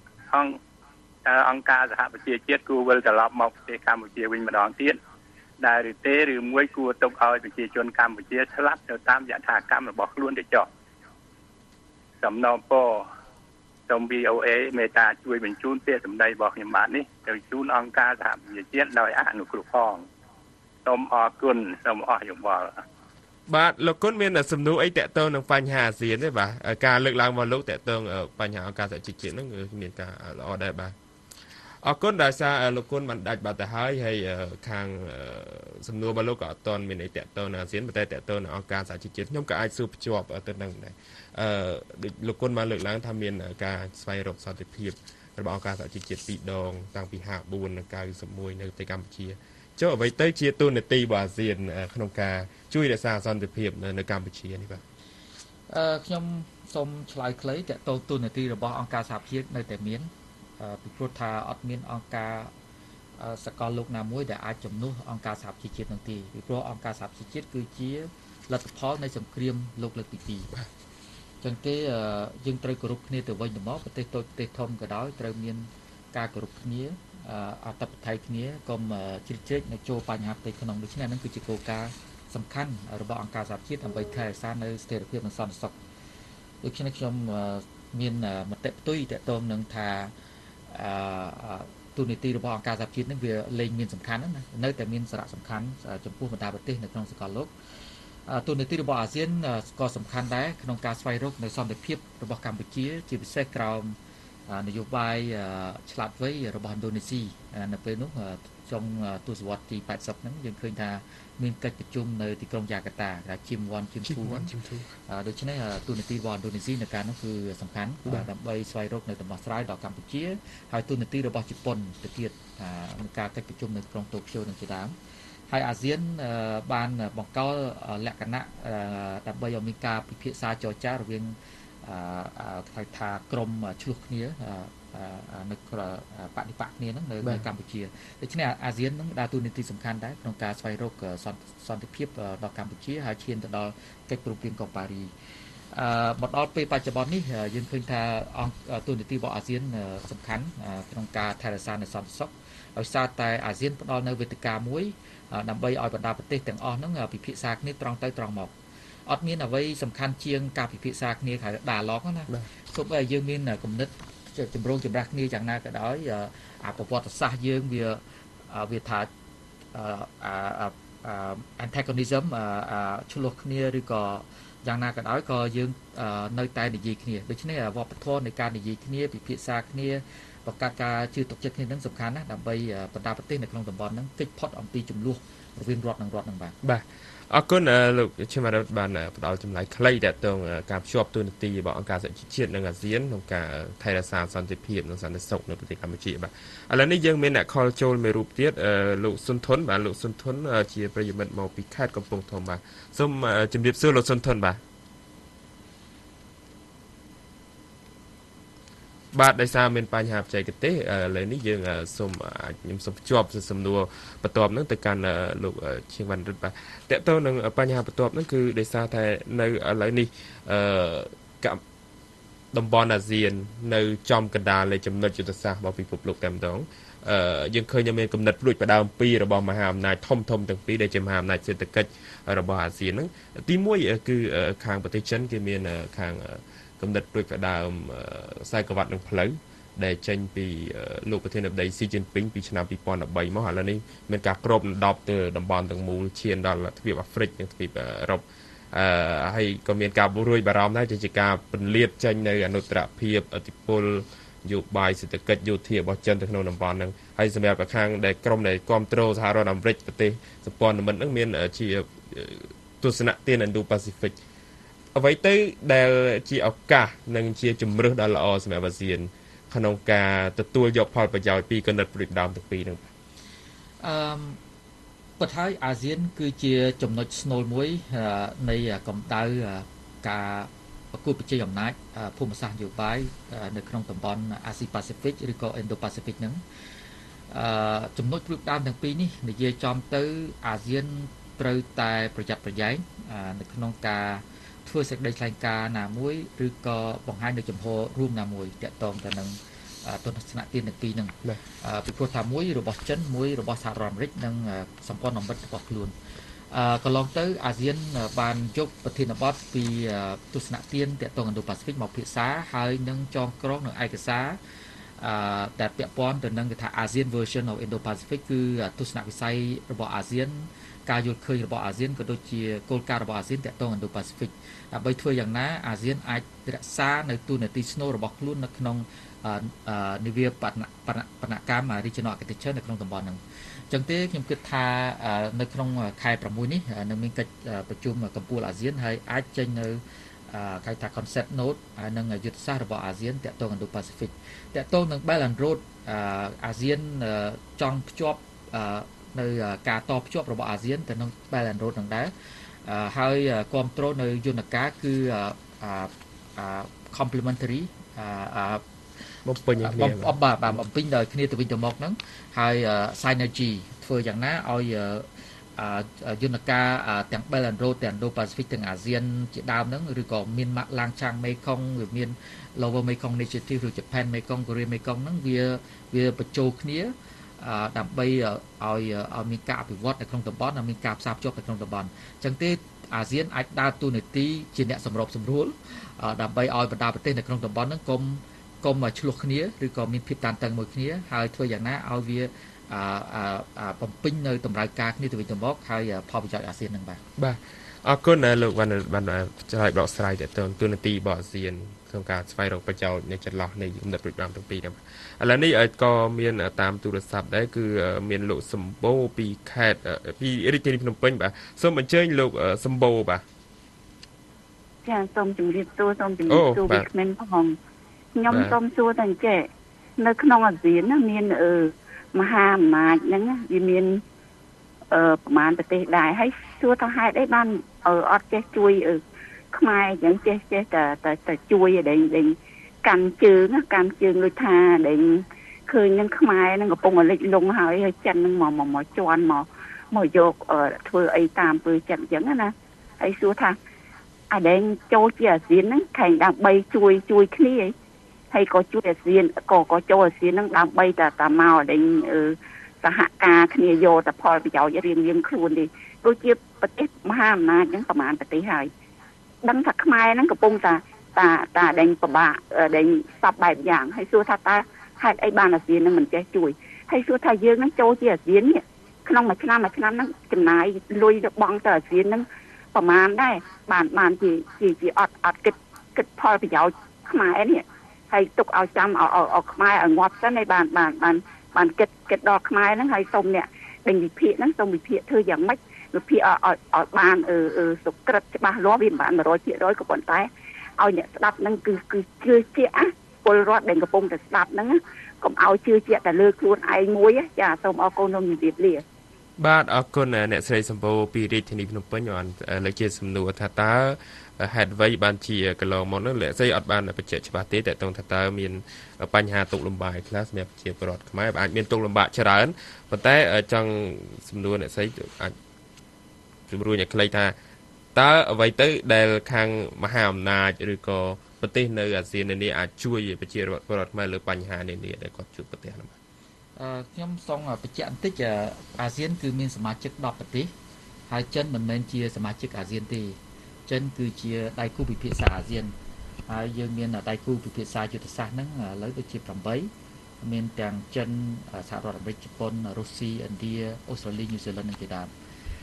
អង្គការសហប្រជាជាតិគួរវិលត្រឡប់មកប្រទេសកម្ពុជាវិញម្ដងទៀតដែលឬទេឬមួយគួរទុកឲ្យប្រជាជនកម្ពុជាស្លាប់ទៅតាមយថាកម្មរបស់ខ្លួនទៅចុះសំណពរសូម VOA មេត្តាជួយបញ្ជូនពាក្យសម្ដីរបស់ខ្ញុំបាទនេះទៅជូនអង្គការសហប្រជាជាតិដោយអនុគ្រោះផងសូមអរគុណសូមអស់យោបល់បាទលោកគុណមានសំណួរអីតកតងនឹងបញ្ហាអាស៊ានទេបាទការលើកឡើងមកលោកតកតងបញ្ហាអង្គការសហជីវជាតិហ្នឹងមានការល្អដែរបាទអរគុណដែលសារលោកគុណបានដាច់បាត់ទៅហើយខាងសំណួររបស់លោកក៏អត់ទាន់មានអីតកតងនឹងអាស៊ានតែតកតងនឹងអង្គការសហជីវជាតិខ្ញុំក៏អាចសួរភ្ជាប់ទៅនឹងដែរលោកគុណបានលើកឡើងថាមានការស្វែងរកសន្តិភាពរបស់អង្គការសហជីវជាតិ2ដងតាំងពី54និង91នៅប្រទេសកម្ពុជាចុះអ្វីទៅជាទូនាទីរបស់អាស៊ានក្នុងការជួយរក្សាសន្តិភាពនៅកម្ពុជានេះបាទខ្ញុំសូមឆ្លើយខ្លីតកតងទូនាទីរបស់អង្គការសហភាពនៅតែមានពីព្រោះថាអត់មានអង្គការសកលលោកណាមួយដែលអាចជំនួសអង្គការសហជីវជាតិនោះទេពីព្រោះអង្គការសហជីវជាតិគឺជាលទ្ធផលនៃសង្គ្រាមលោកលើកទី2បាទចឹងទេយើងត្រូវគោរពគ្នាទៅវិញទៅមកប្រទេសតូចប្រទេសធំក៏ដោយត្រូវមានការគោរពគ្នាអត្តបថ័យគ្នាកុំជ្រៀតជ្រែកនៅចូលបញ្ហាផ្ទៃក្នុងដូច្នេះហ្នឹងគឺជាគោលការណ៍សំខាន់របស់អង្គការសហជាតិដើម្បីថែរក្សានៅស្ថិរភាពនិងសន្តិសុខដូច្នេះខ្ញុំមានមតិផ្ទុយទាក់ទងនឹងថាទូនីតិរបស់អង្គការសហជាតិនេះវាលែងមានសំខាន់ណានៅតែមានសារៈសំខាន់ចំពោះបណ្ដាប្រទេសនៅក្នុងសកលលោកទូនីតិរបស់អាស៊ានក៏សំខាន់ដែរក្នុងការស្វែងរកនៅសន្តិភាពរបស់កម្ពុជាជាពិសេសក្រោមនយោបាយឆ្លាតវៃរបស់ឥណ្ឌូនេស៊ីនៅពេលនោះចុងទសវត្សរ៍ទី80ហ្នឹងយើងឃើញថាមានកិច្ចប្រជុំនៅទីក្រុងយ៉ាកាតាដែលជិម1ដូច្នេះទូនាទីរបស់ឥណ្ឌូនេស៊ីនៅការនោះគឺសំខាន់ដើម្បីស្វែងរកនៅដំណោះស្រាយដល់កម្ពុជាហើយទូនាទីរបស់ជប៉ុនទៅទៀតក្នុងការកិច្ចប្រជុំនៅក្រុងតូក្យូនឹងជាដើមហើយអាស៊ានបានបង្កល់លក្ខណៈដើម្បីឲ្យមានការពិភាក្សាចរចារវាងថាក្រមឆ្លោះគ្នានៅបដិបត្តិគ្នាហ្នឹងនៅកម្ពុជាដូច្នេះអាស៊ានហ្នឹងដើរតួនាទីសំខាន់ដែរក្នុងការស្វែងរកសន្តិភាពដល់កម្ពុជាហើយឈានទៅដល់កិច្ចព្រមព្រៀងកុងប៉ារីមកដល់ពេលបច្ចុប្បន្ននេះយើងឃើញថាតួនាទីរបស់អាស៊ានសំខាន់ក្នុងការថែរក្សានៅសន្តិសុខដោយសារតែអាស៊ានផ្ដល់នៅវេទិកាមួយដើម្បីឲ្យបណ្ដាប្រទេសទាំងអស់ហ្នឹងពិភាក្សាគ្នាត្រង់ទៅត្រង់មកអត់មានអ្វីសំខាន់ជាងការពិភាក្សាគ្នាហៅ dialogue ណាទោះបីយើងមានគំនិតចម្រូងចម្រាសគ្នាយ៉ាងណាក៏ដោយប្រវត្តិសាស្ត្រយើងវាថាantagonism ឆ្លោះគ្នាឬក៏យ៉ាងណាក៏ដោយក៏យើងនៅតែនិយាយគ្នាដូច្នេះវប្បធម៌នៃការនិយាយគ្នាពិភាក្សាគ្នាបង្កើតការជឿទុកចិត្តគ្នានឹងសំខាន់ណាស់ដើម្បីបណ្ដាប្រទេសនៅក្នុងតំបន់ហ្នឹងគេចផុតអំពីចំនួនរវាងរដ្ឋនិងរដ្ឋនឹងបាទអរគុណលោកឈឹមរតបានផ្ដល់ចម្លើយខ្លីទាក់ទងការភ្ជាប់ទូនាទីរបស់អង្គការសហជីវជាតិនិងអាស៊ានក្នុងការថែរក្សាសន្តិភាពនិងសន្តិសុខនៅប្រទេសកម្ពុជាបាទឥឡូវនេះយើងមានអ្នកខលចូលមួយរូបទៀតលោកសុនធុនបាទលោកសុនធុនជាប្រិយមិត្តមកពីខេត្តកំពង់ធំបាទសូមជម្រាបសួរលោកសុនធុនបាទដោយសារមានបញ្ហាបច្ចេកទេសឥឡូវនេះយើងសូមខ្ញុំសូមភ្ជាប់សំណួរបន្ទាប់ហ្នឹងទៅកាន់លោកឈៀងវណ្ណរិទ្ធបាទតើតើនឹងបញ្ហាបន្ទាប់ហ្នឹងគឺដោយសារតែនៅឥឡូវនេះតំបន់អាស៊ាននៅចំកណ្ដាលនៃចំណុចយុទ្ធសាស្ត្ររបស់ពិភពលោកតែម្ដងយើងឃើញមានគំនិតព្រួយផ្ដើមពីររបស់មហាអំណាចធំទាំងពីរដែលជាមហាអំណាចសេដ្ឋកិច្ចរបស់អាស៊ានហ្នឹងទី1គឺខាងប្រទេសចិនគេមានខាងគំនិតព្រួយផ្ដើមខ្សែក្រវ៉ាត់នឹងផ្លូវដែលចេញពីលោកប្រធានាធិបតីស៊ីជីនពីងពីឆ្នាំ2013មកឥឡូវនេះមានការគ្របដណ្ដប់ទៅតំបន់ទាំងមូលឈានដល់ទ្វីបអាហ្វ្រិកនិងទ្វីបអឺរ៉ុបហើយក៏មានការរួយបារម្ភដែរជាការពន្លាតចេញនៅអនុត្តរភាពឥទ្ធិពលនយោបាយសេដ្ឋកិច្ចយោធារបស់ចិនទៅក្នុងតំបន់ហ្នឹងហើយសម្រាប់ខាងដែលក្រុមដែលគ្រប់គ្រងសហរដ្ឋអាមេរិកប្រទេសសម្ព័ន្ធមិត្តហ្នឹងមានជាទស្សនៈទាន Indo-Pacific អ្វីទៅដែលជាឱកាសនិងជាជំរើសដ៏ល្អសម្រាប់អាស៊ានក្នុងការទទួលយកផលប្រយោជន៍ពីគំនិតព្រួយផ្ដើមទាំងពីរហ្នឹងប៉ុន្តែអាស៊ានគឺជាចំណុចស្នូលមួយនៃកម្ដៅការប្រកួតប្រជែងអំណាចភូមិសាស្ត្រនយោបាយនៅក្នុងតំបន់អាស៊ីប៉ាស៊ីហ្វិកឬក៏ Indo-Pacific ហ្នឹងចំណុចព្រួយផ្ដើមទាំងពីរនេះនិយាយចំទៅអាស៊ានត្រូវតែប្រយ័ត្នប្រយែងនៅក្នុងការធ្វើសេចក្តីថ្លែងការណ៍ណាមួយឬក៏បង្ហាញនៅចំហរួមណាមួយតាក់ទងទៅនឹងទស្សនៈទានទាំងពីរហ្នឹងពីព្រោះថាមួយរបស់ចិនមួយរបស់សហរដ្ឋអាមេរិកនិងសម្ព័ន្ធមិត្តរបស់ខ្លួនកន្លងទៅអាស៊ានបានយកប្រធានបទពីទស្សនៈទានតាក់ទង Indo-Pacific មកពិភាក្សាហើយនឹងចងក្រងនៅឯកសារដែលពាក់ព័ន្ធទៅនឹងគេថា ASEAN version of Indo-Pacific គឺទស្សនវិស័យរបស់ ASEAN ការយល់ឃើញរបស់ ASEAN ក៏ដូចជាគោលការណ៍របស់ ASEAN ទាក់ទង Indo-Pacific ដើម្បីធ្វើយ៉ាងណា ASEAN អាចរក្សានៅទូនាទីស្នូលរបស់ខ្លួននៅក្នុងនិវាបនកម្ម Regional Architecture នៅក្នុងតំបន់ហ្នឹងអញ្ចឹងទេខ្ញុំគិតថានៅក្នុងខែ6នេះនឹងមានកិច្ចប្រជុំកម្ពុជា ASEAN ហើយអាចចេញនៅគេថា concept note និងយុទ្ធសាស្ត្ររបស់ ASEAN តាក់ទង Indo-Pacific តាក់ទងនឹង Belt and Road ASEAN ចង់ភ្ជាប់នៅការតភ្ជាប់របស់ ASEAN ទៅនឹង Belt and Road នឹងដែរហើយគ្រប់គ្រងនៅយន្តការគឺ complementary បំពេញគ្នាបំពេញដោយគ្នាទៅវិញទៅមកហ្នឹងហើយ synergy ធ្វើយ៉ាងណាឲ្យយន្តការទាំង Belt and Road ទាំង Indo-Pacific ទាំង ASEAN ជាដើមហ្នឹងឬក៏មានឡើងឆាង Mekong វាមាន Lower Mekong Initiative ឬ Japan Mekong Korea Mekong ហ្នឹងវាបញ្ចូលគ្នាដើម្បីឲ្យមានការអភិវឌ្ឍនៅក្នុងតំបន់និងមានការផ្សារភ្ជាប់នៅក្នុងតំបន់អញ្ចឹងទេ ASEAN អាចដើរតួនាទីជាអ្នកសម្របសម្រួលដើម្បីឲ្យបណ្ដាប្រទេសនៅក្នុងតំបន់ហ្នឹងកុំឆ្លោះគ្នាឬក៏មានភាពតានតឹងមួយគ្នាហើយធ្វើយ៉ាងណាឲ្យវាបំពេញនៅតម្រូវការគ្នាទៅវិញទៅមកហើយផលប្រយោជន៍ ASEAN ហ្នឹងបាទអរគុណលោកបានឆ្លើយបកស្រាយទៅទូនាទីរបស់ ASEAN ក្នុងការស្វែងរកប្រយោជន៍នៃចន្លោះនៃគំនិតព្រួយបារម្ភទាំងពីរហ្នឹងឥឡូវនេះក៏មានតាមទូរស័ព្ទដែរគឺមានលោកសម្បូរពីខេត្តពីរាជធានីភ្នំពេញបាទសូមអញ្ជើញលោកសម្បូរបាទចាសូមជម្រាបសួរសូមជម្រាបសួរវិក្កាមផងខ្ញុំសូមសួរតែចេះនៅក្នុង ASEAN មានមហាអំណាចហ្នឹងវាមានប្រមាណប្រទេសដែរហើយសួរថាហេតុអីបានអត់ចេះជួយខ្មែរអញ្ចឹងចេះតែជួយដែលកាន់ជើងដូចថាដែលឃើញនឹងខ្មែរនឹងកំពុងលិចលង់ហើយចិននឹងមកជន់មកយកធ្វើអីតាមពើចិត្តអញ្ចឹងណាហើយសួរថាអាដែលចូលជា ASEAN ហ្នឹងខែដើម្បីជួយគ្នាហើយក៏ជួយ ASEAN ក៏ចូល ASEAN ហ្នឹងដើម្បីតែមកដែលសហការគ្នាយកតែផលប្រយោជន៍រៀងខ្លួនទេដូចជាប្រទេសមហាអំណាចហ្នឹងប្រមាណប្រទេសហើយដឹងថាខ្មែរហ្នឹងកំពុងតែដែលពិបាកដែលសពបែបយ៉ាងហើយសួរថាតើហេតុអីបាន ASEAN ហ្នឹងមិនចេះជួយហើយសួរថាយើងហ្នឹងចូលជា ASEAN នេះក្នុងមួយឆ្នាំហ្នឹងចំណាយលុយទៅបង់ទៅ ASEAN ហ្នឹងប្រមាណដែរបានជាអត់គិតផលប្រយោជន៍ខ្មែរនេះហើយទុកឲ្យចាំឲ្យខ្មែរឲ្យងាប់សិនហើយបានគិតដល់ខ្មែរហ្នឹងហើយសូមអ្នកដេញវិភាគហ្នឹងសូមវិភាគធ្វើយ៉ាងម៉េចវិភាគឲ្យបានសុក្រិតច្បាស់លាស់វាមិនបាន 100% ក៏ប៉ុន្តែឲ្យអ្នកស្ដាប់ហ្នឹងគឺជឿជាក់ពលរដ្ឋដែលកំពុងតែស្ដាប់ហ្នឹងកុំឲ្យជឿជាក់តែលើខ្លួនឯងមួយចាសូមអរគុណសូមជម្រាបលាបាទអរគុណអ្នកស្រីសម្បូរពីរាជធានីភ្នំពេញបានលើកជាសំណួរថាតើហេតុអ្វីបានជាកន្លងមកនោះលោកស្រីអត់បានបញ្ជាក់ច្បាស់ទេតើតើតើមានបញ្ហាទុកលំបាកខ្លះសម្រាប់ប្រជាពលរដ្ឋខ្មែរអាចមានទុកលំបាកច្រើនប៉ុន្តែចង់សំណួរអ្នកស្រីអាចជំរុញឲ្យខ្លីថាតើអ្វីទៅដែលខាងមហាអំណាចឬក៏ប្រទេសនៅ ASEAN នានាអាចជួយប្រជាពលរដ្ឋខ្មែរលើបញ្ហានានាដែលគាត់ជួបប្រទះនោះខ្ញុំសូមបញ្ជាក់បន្តិច ASEAN គឺមានសមាជិក10ប្រទេសហើយចិនមិនមែនជាសមាជិក ASEAN ទេចិនគឺជាដៃគូពិភាក្សា ASEAN ហើយយើងមានដៃគូពិភាក្សាយុទ្ធសាស្ត្រហ្នឹងឥឡូវដូចជា8មានទាំងចិនសហរដ្ឋអាមេរិកជប៉ុនរុស្ស៊ីឥណ្ឌាអូស្ត្រាលីញូហ្សេឡង់និងជាដើម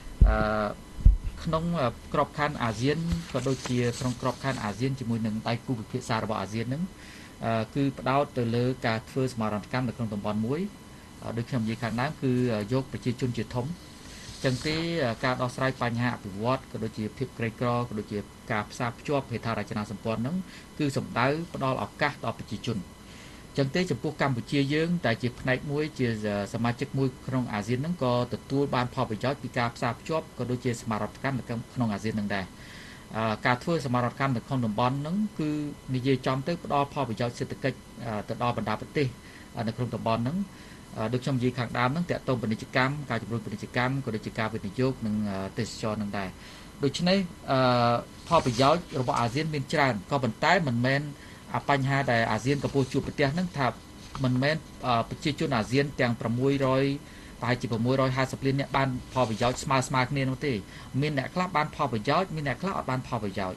ក្នុងក្របខ័ណ្ឌ ASEAN ក៏ដូចជាក្នុងក្របខ័ណ្ឌ ASEAN ជាមួយនឹងដៃគូពិភាក្សារបស់ ASEAN ហ្នឹងគឺផ្ដោតទៅលើការធ្វើសមាហរណកម្មនៅក្នុងតំបន់មួយដូចខ្ញុំនិយាយខាងដើមគឺយកប្រជាជនជាធំចឹងទេការដោះស្រាយបញ្ហាអភិវឌ្ឍក៏ដូចជាភាពក្រីក្រក៏ដូចជាការផ្សារភ្ជាប់ហេដ្ឋារចនាសម្ព័ន្ធហ្នឹងគឺសម្ដៅផ្ដល់ឱកាសដល់ប្រជាជនចឹងទេចំពោះកម្ពុជាយើងតែជាផ្នែកមួយជាសមាជិកមួយក្នុង ASEAN ហ្នឹងក៏ទទួលបានផលប្រយោជន៍ពីការផ្សារភ្ជាប់ក៏ដូចជាសមាហរណកម្មនៅក្នុង ASEAN ហ្នឹងដែរការធ្វើសមាហរណកម្មនៅក្នុងតំបន់ហ្នឹងគឺនិយាយចំទៅផ្ដល់ផលប្រយោជន៍សេដ្ឋកិច្ចទៅដល់បណ្ដាប្រទេសនៅក្នុងតំបន់ហ្នឹងដូចខ្ញុំនិយាយខាងដើមហ្នឹងតកតងពាណិជ្ជកម្មការជំរុញពាណិជ្ជកម្មក៏ដូចជាការវិនិយោគនិងទេសចរហ្នឹងដែរដូច្នេះផលប្រយោជន៍របស់ ASEAN មានច្រើនក៏ប៉ុន្តែមិនមែនបញ្ហាដែល ASEAN កំពុងជួបប្រទះហ្នឹងថាមិនមែនប្រជាជន ASEAN ទាំង600ប្រហែលជា650លានអ្នកបានផលប្រយោជន៍ស្មើគ្នានោះទេមានអ្នកខ្លះបានផលប្រយោជន៍មានអ្នកខ្លះអត់បានផលប្រយោជន៍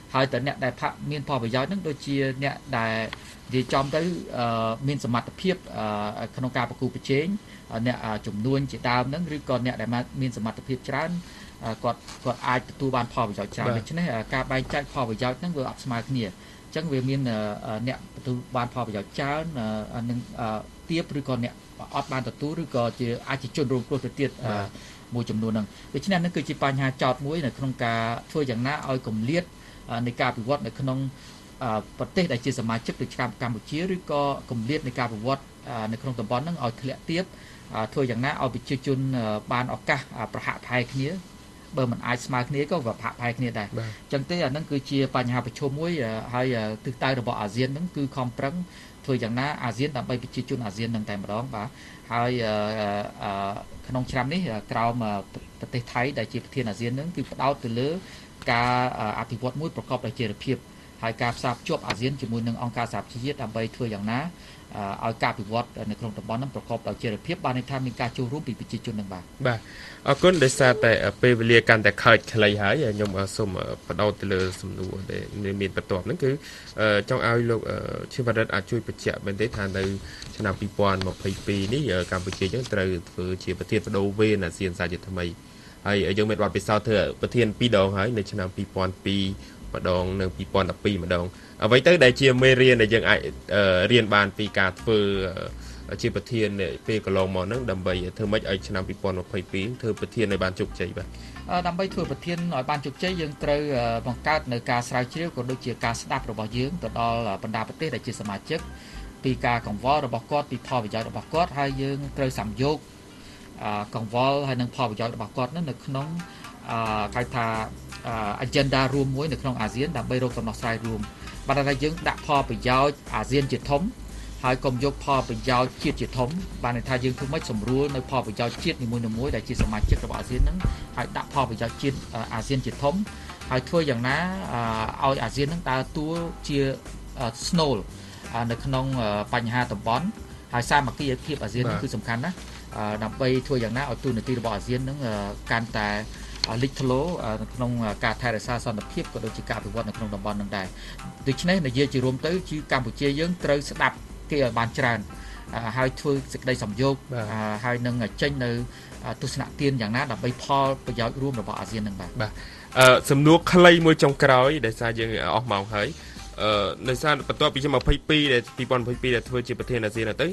ហើយតើអ្នកដែលមានផលប្រយោជន៍ហ្នឹងដូចជាអ្នកដែលនិយាយចំទៅមានសមត្ថភាពក្នុងការប្រគល់ប្រជែងអ្នកចំនួនជាដើមហ្នឹងឬក៏អ្នកដែលមានសមត្ថភាពច្រើនគាត់អាចទទួលបានផលប្រយោជន៍ច្រើនដូច្នេះការបែងចែកផលប្រយោជន៍ហ្នឹងវាអត់ស្មើគ្នាអញ្ចឹងវាមានអ្នកទទួលបានផលប្រយោជន៍ច្រើននឹងទាបឬក៏អ្នកអត់បានទទួលឬក៏ជាអាចជនរងគ្រោះទៅទៀតមួយចំនួនហ្នឹងដូច្នេះហ្នឹងគឺជាបញ្ហាចោទមួយនៅក្នុងការធ្វើយ៉ាងណាឲ្យគម្លាតនៃការវិវត្តនៅក្នុងប្រទេសដែលជាសមាជិកដូចកម្ពុជាឬក៏គម្លាតនៃការវិវត្តនៅក្នុងតំបន់ហ្នឹងឲ្យធ្លាក់ទាបធ្វើយ៉ាងណាឲ្យប្រជាជនបានឱកាសប្រហាក់ប្រហែលគ្នាបើមិនអាចស្មើគ្នាក៏ប្រហាក់ប្រហែលគ្នាដែរអញ្ចឹងទេអាហ្នឹងគឺជាបញ្ហាប្រឈមមួយហើយទិសដៅរបស់អាស៊ានហ្នឹងគឺខំប្រឹងធ្វើយ៉ាងណាអាស៊ានដើម្បីប្រជាជនអាស៊ាននឹងតែម្ដងបាទហើយក្នុងឆ្នាំនេះក្រោមប្រទេសថៃដែលជាប្រធានអាស៊ានហ្នឹងគឺផ្ដោតទៅលើការអភិវឌ្ឍមួយប្រកបដោយចីរភាពហើយការផ្សារភ្ជាប់អាស៊ានជាមួយនឹងអង្គការសហប្រជាជាតិដើម្បីធ្វើយ៉ាងណាឲ្យការពិវត្តនៅក្នុងតំបន់ហ្នឹងប្រកបដោយចីរភាពបានន័យថាមានការចូលរួមពីប្រជាជននឹងបាទអរគុណដោយសារតែពេលវេលាកាន់តែខើចខ្លីហើយខ្ញុំសូមបដោតទៅលើសំណួរដែលមានបន្ទាប់ហ្នឹងគឺចង់ឲ្យលោកជីវរិទ្ធអាចជួយបញ្ជាក់មែនទេថានៅឆ្នាំ2022នេះកម្ពុជាយើងត្រូវធ្វើជាប្រធានបដូវវេនអាស៊ានសាជាថ្មីហើយយើងមានបទពិសោធន៍ធ្វើប្រធាន2ដងហើយនៅឆ្នាំ2002ម្ដងនៅ2012ម្ដងអ្វីទៅដែលជាមេរៀនដែលយើងអាចរៀនបានពីការធ្វើជាប្រធានពេលកន្លងមកហ្នឹងដើម្បីធ្វើម៉េចឲ្យឆ្នាំ2022ធ្វើប្រធានឲ្យបានជោគជ័យបាទដើម្បីធ្វើប្រធានឲ្យបានជោគជ័យយើងត្រូវបង្កើតនៅការស្រាវជ្រាវក៏ដូចជាការស្ដាប់របស់យើងទៅដល់បណ្ដាប្រទេសដែលជាសមាជិកពីការកង្វល់របស់គាត់ពីផលប្រយោជន៍របស់គាត់ហើយយើងត្រូវសំយោគកង្វល់ហើយនឹងផលប្រយោជន៍របស់គាត់នៅក្នុងគេថាagenda រួមមួយនៅក្នុងអាស៊ានដើម្បីរកដំណោះស្រាយរួមបើថាយើងដាក់ផលប្រយោជន៍អាស៊ានជាធំហើយកុំយកផលប្រយោជន៍ជាតិជាធំបានន័យថាយើងធ្វើម៉េចសម្រួលនៅផលប្រយោជន៍ជាតិនីមួយៗដែលជាសមាជិករបស់អាស៊ានហ្នឹងហើយដាក់ផលប្រយោជន៍ជាតិអាស៊ានជាធំហើយធ្វើយ៉ាងណាឲ្យអាស៊ានហ្នឹងដើរតួជាស្នូលនៅក្នុងបញ្ហាតំបន់ហើយសាមគ្គីភាពអាស៊ានគឺសំខាន់ណាស់ដើម្បីធ្វើយ៉ាងណាឲ្យទូនាទីរបស់អាស៊ានហ្នឹងកាន់តែលេចធ្លោនៅក្នុងការថែរក្សាសន្តិភាពក៏ដូចជាការអភិវឌ្ឍនៅក្នុងតំបន់នឹងដែរដូច្នេះនិយាយជារួមទៅគឺកម្ពុជាយើងត្រូវស្ដាប់គេឲ្យបានច្រើនហើយធ្វើសេចក្តីសំយោគហើយនឹងចេញនៅទស្សនៈទានយ៉ាងណាដើម្បីផលប្រយោជន៍រួមរបស់អាស៊ាននឹងបាទសំណួរខ្លីមួយចុងក្រោយដែលសារយើងអស់ម៉ោងហើយនៅសារបន្ទាប់ពីឆ្នាំ2022ដែល2022ដែលធ្វើជាប្រធានអាស៊ានទៅ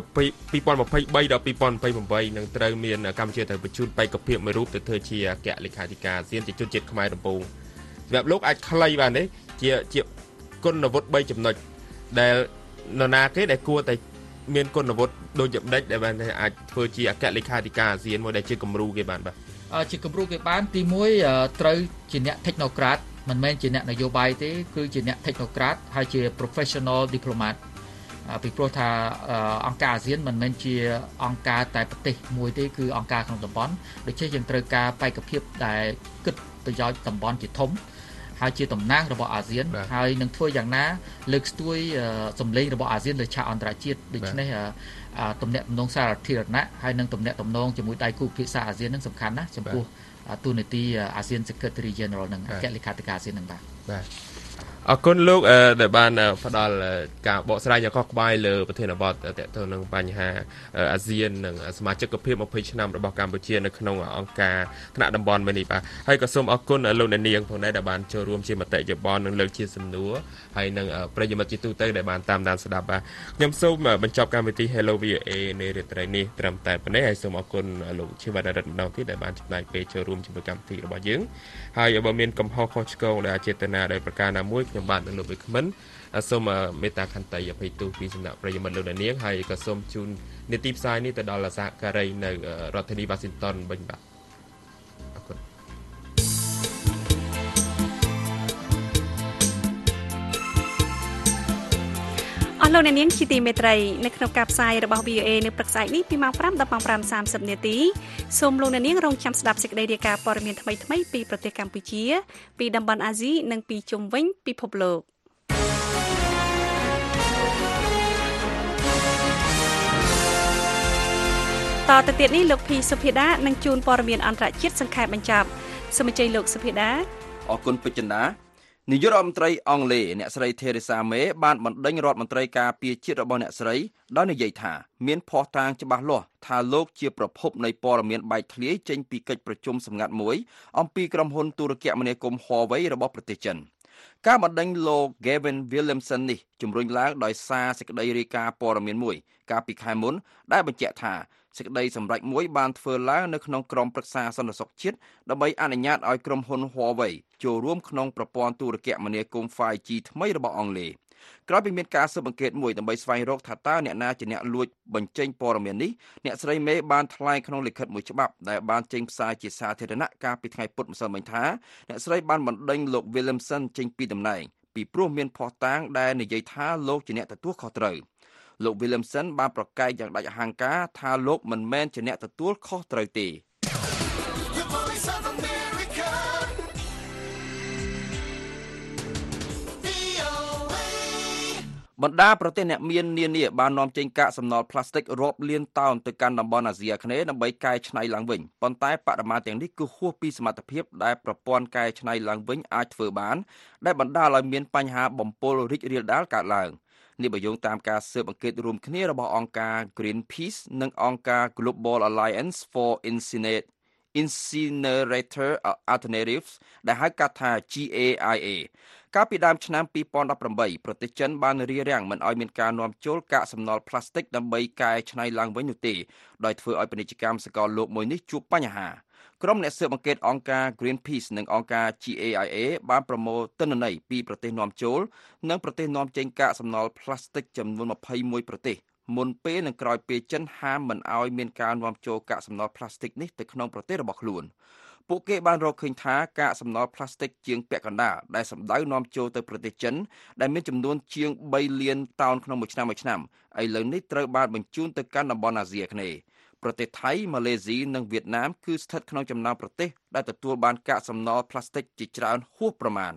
2023ដល់2028នឹងត្រូវមានកម្ពុជាត្រូវបញ្ជូនបេក្ខភាពមួយរូបទៅធ្វើជាអគ្គលេខាធិការអាស៊ានជាជនជាតិខ្មែរដំបូងសម្រាប់លោកអាចខ្លីបានទេជាគុណវុឌ្ឍ3ចំណុចដែលនរណាគេដែលគួរតែមានគុណវុឌ្ឍដូចជាម្ដេចដែលបានអាចធ្វើជាអគ្គលេខាធិការអាស៊ានមួយដែលជាគំរូគេបានបាទជាគំរូគេបានទី1ត្រូវជាអ្នក technocrat មិនមែនជាអ្នកនយោបាយទេគឺជាអ្នក technocrat ហើយជា professional diplomat ពីព្រោះថាអង្គការអាស៊ានមិនមែនជាអង្គការតែប្រទេសមួយទេគឺអង្គការក្នុងតំបន់ដូច្នេះយើងត្រូវការបេក្ខភាពដែលគិតប្រយោជន៍តំបន់ជាធំហើយជាតំណាងរបស់អាស៊ានហើយនឹងធ្វើយ៉ាងណាលើកស្ទួយសម្លេងរបស់អាស៊ានលើឆាកអន្តរជាតិដូច្នេះទំនាក់ទំនងសារធារណៈហើយនឹងទំនាក់ទំនងជាមួយដៃគូពិភាក្សាអាស៊ាននឹងសំខាន់ណាស់ចំពោះទូនាទីអាស៊ាន Secretary General នឹងអគ្គលេខាធិការអាស៊ាននឹងបាទអរគុណលោកដែលបានផ្ដល់ការបកស្រាយយ៉ាងខុសក្បាយលើប្រធានបទទាក់ទងនឹងបញ្ហាអាស៊ាននិងសមាជិកភាព20ឆ្នាំរបស់កម្ពុជានៅក្នុងអង្គការថ្នាក់តំបន់មួយនេះបាទហើយក៏សូមអរគុណលោកអ្នកនាងផងដែរដែលបានចូលរួមជាមតិយោបល់និងលើកជាសំណួរហើយនឹងប្រិយមិត្តជាទូទៅដែលបានតាមដានស្ដាប់បាទខ្ញុំសូមបញ្ចប់កម្មវិធី Hello VOA នៃរាត្រីនេះត្រឹមតែប៉ុណ្ណេះហើយសូមអរគុណលោកជីវរិទ្ធម្ដងទៀតដែលបានចំណាយពេលចូលរួមជាមួយកម្មវិធីរបស់យើងហើយបើមានកំហុសខុសឆ្គងដែលអចេតនាដោយប្រការណាមួយខ្ញុំបាទនឹងលោកវិក្មិនសូមមេត្តាខន្តីអភ័យទោសពីសំណាក់ប្រិយមិត្តលោកនាងហើយក៏សូមជូននីតិផ្សាយនេះទៅដល់សហការីនៅរដ្ឋធានី Washington វិញបាទអរគុណអស់លោកអ្នកនាងជាទីមេត្រីនៅក្នុងការផ្សាយរបស់ VOA នៅព្រឹកស្អែកនេះពីម៉ោង5ដល់ម៉ោង5:30នាទីសូមលោកអ្នកនាងរងចាំស្ដាប់សេចក្តីរាយការណ៍ព័ត៌មានថ្មីៗពីប្រទេសកម្ពុជាពីតំបន់អាស៊ីនិងពីជុំវិញពិភពលោកតទៅទៀតនេះលោកភីសុភិដានឹងជូនព័ត៌មានអន្តរជាតិសង្ខេបបញ្ចប់សូមអញ្ជើញលោកសុភិដាអរគុណពេជ្រចិន្តានាយករដ្ឋមន្ត្រីអង់គ្លេសអ្នកស្រី Theresa May បានបណ្ដេញរដ្ឋមន្ត្រីការពារជាតិរបស់អ្នកស្រីដោយនិយាយថាមានភស្តុតាងច្បាស់លាស់ថាលោកជាប្រភពនៃព័ត៌មានបែកធ្លាយចេញពីកិច្ចប្រជុំសម្ងាត់មួយអំពីក្រុមហ៊ុនទូរគមនាគមន៍ Huawei របស់ប្រទេសចិនការបណ្ដេញលោក Gavin Williamson នេះជំរុញឡើងដោយសារសេចក្តីរាយការណ៍ព័ត៌មានមួយកាលពីខែមុនដែលបញ្ជាក់ថាសេចក្តីសម្រេចមួយបានធ្វើឡើងនៅក្នុងក្រុមប្រឹក្សាសន្តិសុខជាតិដើម្បីអនុញ្ញាតឲ្យក្រុមហ៊ុន Huawei ចូលរួមក្នុងប្រព័ន្ធទូរគមនាគមន៍ 5G ថ្មីរបស់អង់គ្លេសក្រោយពីមានការស៊ើបអង្កេតមួយដើម្បីស្វែងរកថាតើអ្នកណាជាអ្នកលួចបញ្ចេញព័ត៌មាននេះអ្នកស្រី May បានថ្លែងក្នុងលិខិតមួយច្បាប់ដែលបានចេញផ្សាយជាសាធារណៈកាលពីថ្ងៃពុធម្សិលមិញថាអ្នកស្រីបានបណ្ដេញលោក Williamson ចេញពីតំណែងពីព្រោះមានភស្តុតាងដែលនិយាយថាលោកជាអ្នកទទួលខុសត្រូវលោក Williamson បានប្រកែកយ៉ាងដាច់អហង្ការថាលោកមិនមែនជាអ្នកទទួលខុសត្រូវទេបណ្ដាប្រទេសអ្នកមាននានាបាននាំចេញកាកសំណល់ប្លាស្ទិករាប់លានតោនទៅកាន់តំបន់អាស៊ីអាគ្នេយ៍ដើម្បីកែច្នៃឡើងវិញប៉ុន្តែបរិមាណទាំងនេះគឺហួសពីសមត្ថភាពដែលប្រព័ន្ធកែច្នៃឡើងវិញអាចធ្វើបានដែលបណ្ដាលឲ្យមានបញ្ហាបំពុលរីករាលដាលកើតឡើងនេះបើយោងតាមការស៊ើបអង្កេតរួមគ្នារបស់អង្គការ Greenpeace និងអង្គការ Global Alliance for Incinerator Alternatives ដែលហៅកាត់ថា GAIA កាលពីដើមឆ្នាំ2018ប្រទេសចិនបានរារាំងមិនឲ្យមានការនាំចូលកាកសំណល់ប្លាស្ទិកដើម្បីកែច្នៃឡើងវិញនោះទេដោយធ្វើឲ្យពាណិជ្ជកម្មសកលលោកមួយនេះជួបបញ្ហាក្រុមអ្នកស៊ើបអង្កេតអង្គការ Greenpeace និងអង្គការ GAIA បានប្រមូលទិន្នន័យពីប្រទេសនាំចូលនិងប្រទេសនាំចេញកាកសំណល់ប្លាស្ទិកចំនួន21ប្រទេសមុនពេលនិងក្រោយពេលចិនហាមមិនឲ្យមានការនាំចូលកាកសំណល់ប្លាស្ទិកនេះទៅក្នុងប្រទេសរបស់ខ្លួនពួកគេបានរកឃើញថាកាកសំណល់ប្លាស្ទិកជាងពាក់កណ្ដាលដែលសម្ដៅនាំចូលទៅប្រទេសចិនដែលមានចំនួនជាង3លានតោនក្នុងមួយឆ្នាំឥឡូវនេះត្រូវបានបញ្ជូនទៅកាន់តំបន់អាស៊ីអាគ្នេយ៍ប្រទេសថៃម៉ាឡេស៊ីនិងវៀតណាមគឺស្ថិតក្នុងចំណោមប្រទេសដែលទទួលបានកាកសំណល់ប្លាស្ទិកជាច្រើនហួសប្រមាណ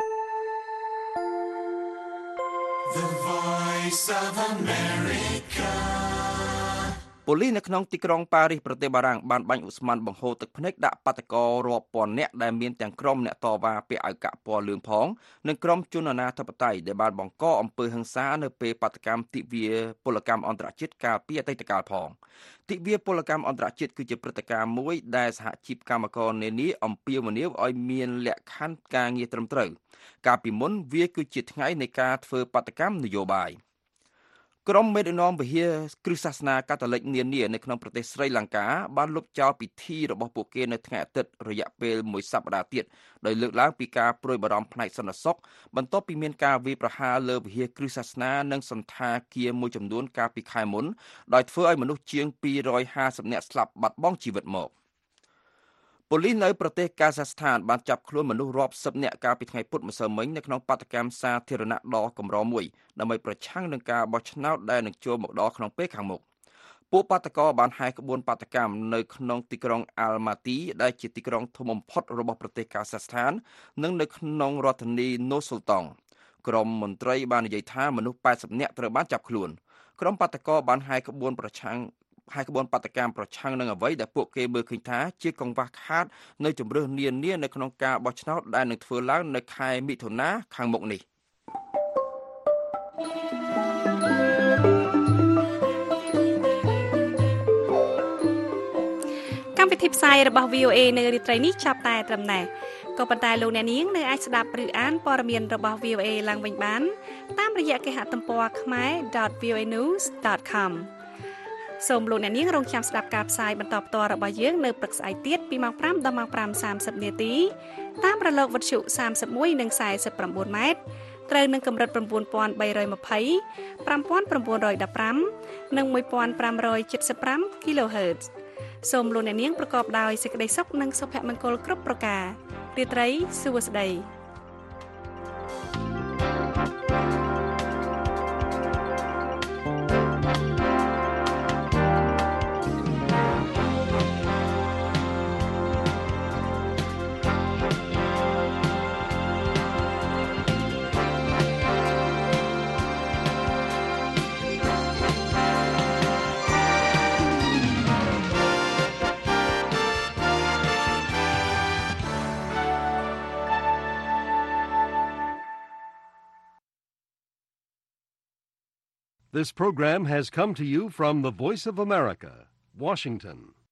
The Voice of America ប៉ូលីសនៅក្នុងទីក្រុងប៉ារីសប្រទេសបារាំងបានបាញ់ឧស្ម័នបង្ហូរទឹកភ្នែកដាក់បាតុកររាប់ពាន់នាក់ដែលមានទាំងក្រុមអ្នកតវ៉ាពាក់អាវកាក់ពណ៌លឿងផងនិងក្រុមជនអនាធិបតេយ្យដែលបានបង្កអំពើហិង្សានៅពេលបាតកម្មទិវាពលកម្មអន្តរជាតិកាលពីអតីតកាលផងទិវាពលកម្មអន្តរជាតិគឺជាព្រឹត្តិការណ៍មួយដែលសហជីពកម្មករនានាអំពាវនាវឲ្យមានលក្ខខណ្ឌការងារត្រឹមត្រូវកាលពីមុនវាគឺជាថ្ងៃនៃការធ្វើបាតកម្មនយោបាយក្រុមមេដឹកនាំវិហារគ្រឹស្តសាសនាកាតូលិកនានានៅក្នុងប្រទេសស្រីលង្កាបានលុបចោលពិធីរបស់ពួកគេនៅថ្ងៃអាទិត្យរយៈពេលមួយសប្តាហ៍ទៀតដោយលើកឡើងពីការព្រួយបារម្ភផ្នែកសន្តិសុខបន្ទាប់ពីមានការវាយប្រហារលើវិហារគ្រឹស្តសាសនានិងសន្តាគារមួយចំនួនកាលពីខែមុនដោយធ្វើឲ្យមនុស្សជាង250នាក់ស្លាប់បាត់បង់ជីវិតមកប៉ូលីសនៅប្រទេសកាហ្សាស្ថានបានចាប់ខ្លួនមនុស្សរាប់សិបនាក់កាលពីថ្ងៃពុធម្សិលមិញនៅក្នុងបាតុកម្មសាធារណៈដ៏កម្រមួយដើម្បីប្រឆាំងនឹងការបោះឆ្នោតដែលនឹងចូលមកដល់ក្នុងពេលខាងមុខពួកបាតុករបានហែកក្បួនបាតុកម្មនៅក្នុងទីក្រុងអាល់ម៉ាទីដែលជាទីក្រុងធំបំផុតរបស់ប្រទេសកាហ្សាស្ថាននិងនៅក្នុងរដ្ឋធានីណូស៊ូលតង់ក្រុមមន្ត្រីបាននិយាយថាមនុស្ស80នាក់ត្រូវបានចាប់ខ្លួនក្រុមបាតុករបានហែកក្បួនបាតកម្មប្រឆាំងនឹងអ្វីដែលពួកគេមើលឃើញថាជាកង្វះខាតនៅជម្រើសនានានៅក្នុងការបោះឆ្នោតដែលនឹងធ្វើឡើងនៅខែមិថុនាខាងមុខនេះកម្មវិធីផ្សាយរបស់ VOA នៅរាត្រីនេះចាប់តែត្រឹមណេះក៏ប៉ុន្តែលោកអ្នកនាងនៅអាចស្ដាប់ឬអានព័ត៌មានរបស់ VOA ឡើងវិញបានតាមរយៈគេហទំព័រ khmer.voanews.com សូមលោកអ្នកនាងរងចាំស្ដាប់ការផ្សាយបន្តផ្ទាល់របស់យើងនៅព្រឹកស្អែកទៀតពីម៉ោង5ដល់ម៉ោង 5:30 នាទីតាមរលកវិទ្យុ31និង49ម៉ែត្រត្រូវនឹងកម្រិត 9320 5915 និង 1575 kHz សូមលោកអ្នកនាងប្រកបដោយសេចក្តីសុខនិងសុភមង្គលគ្រប់ប្រការរាត្រីសួស្តី This program has come to you from the Voice of America, Washington.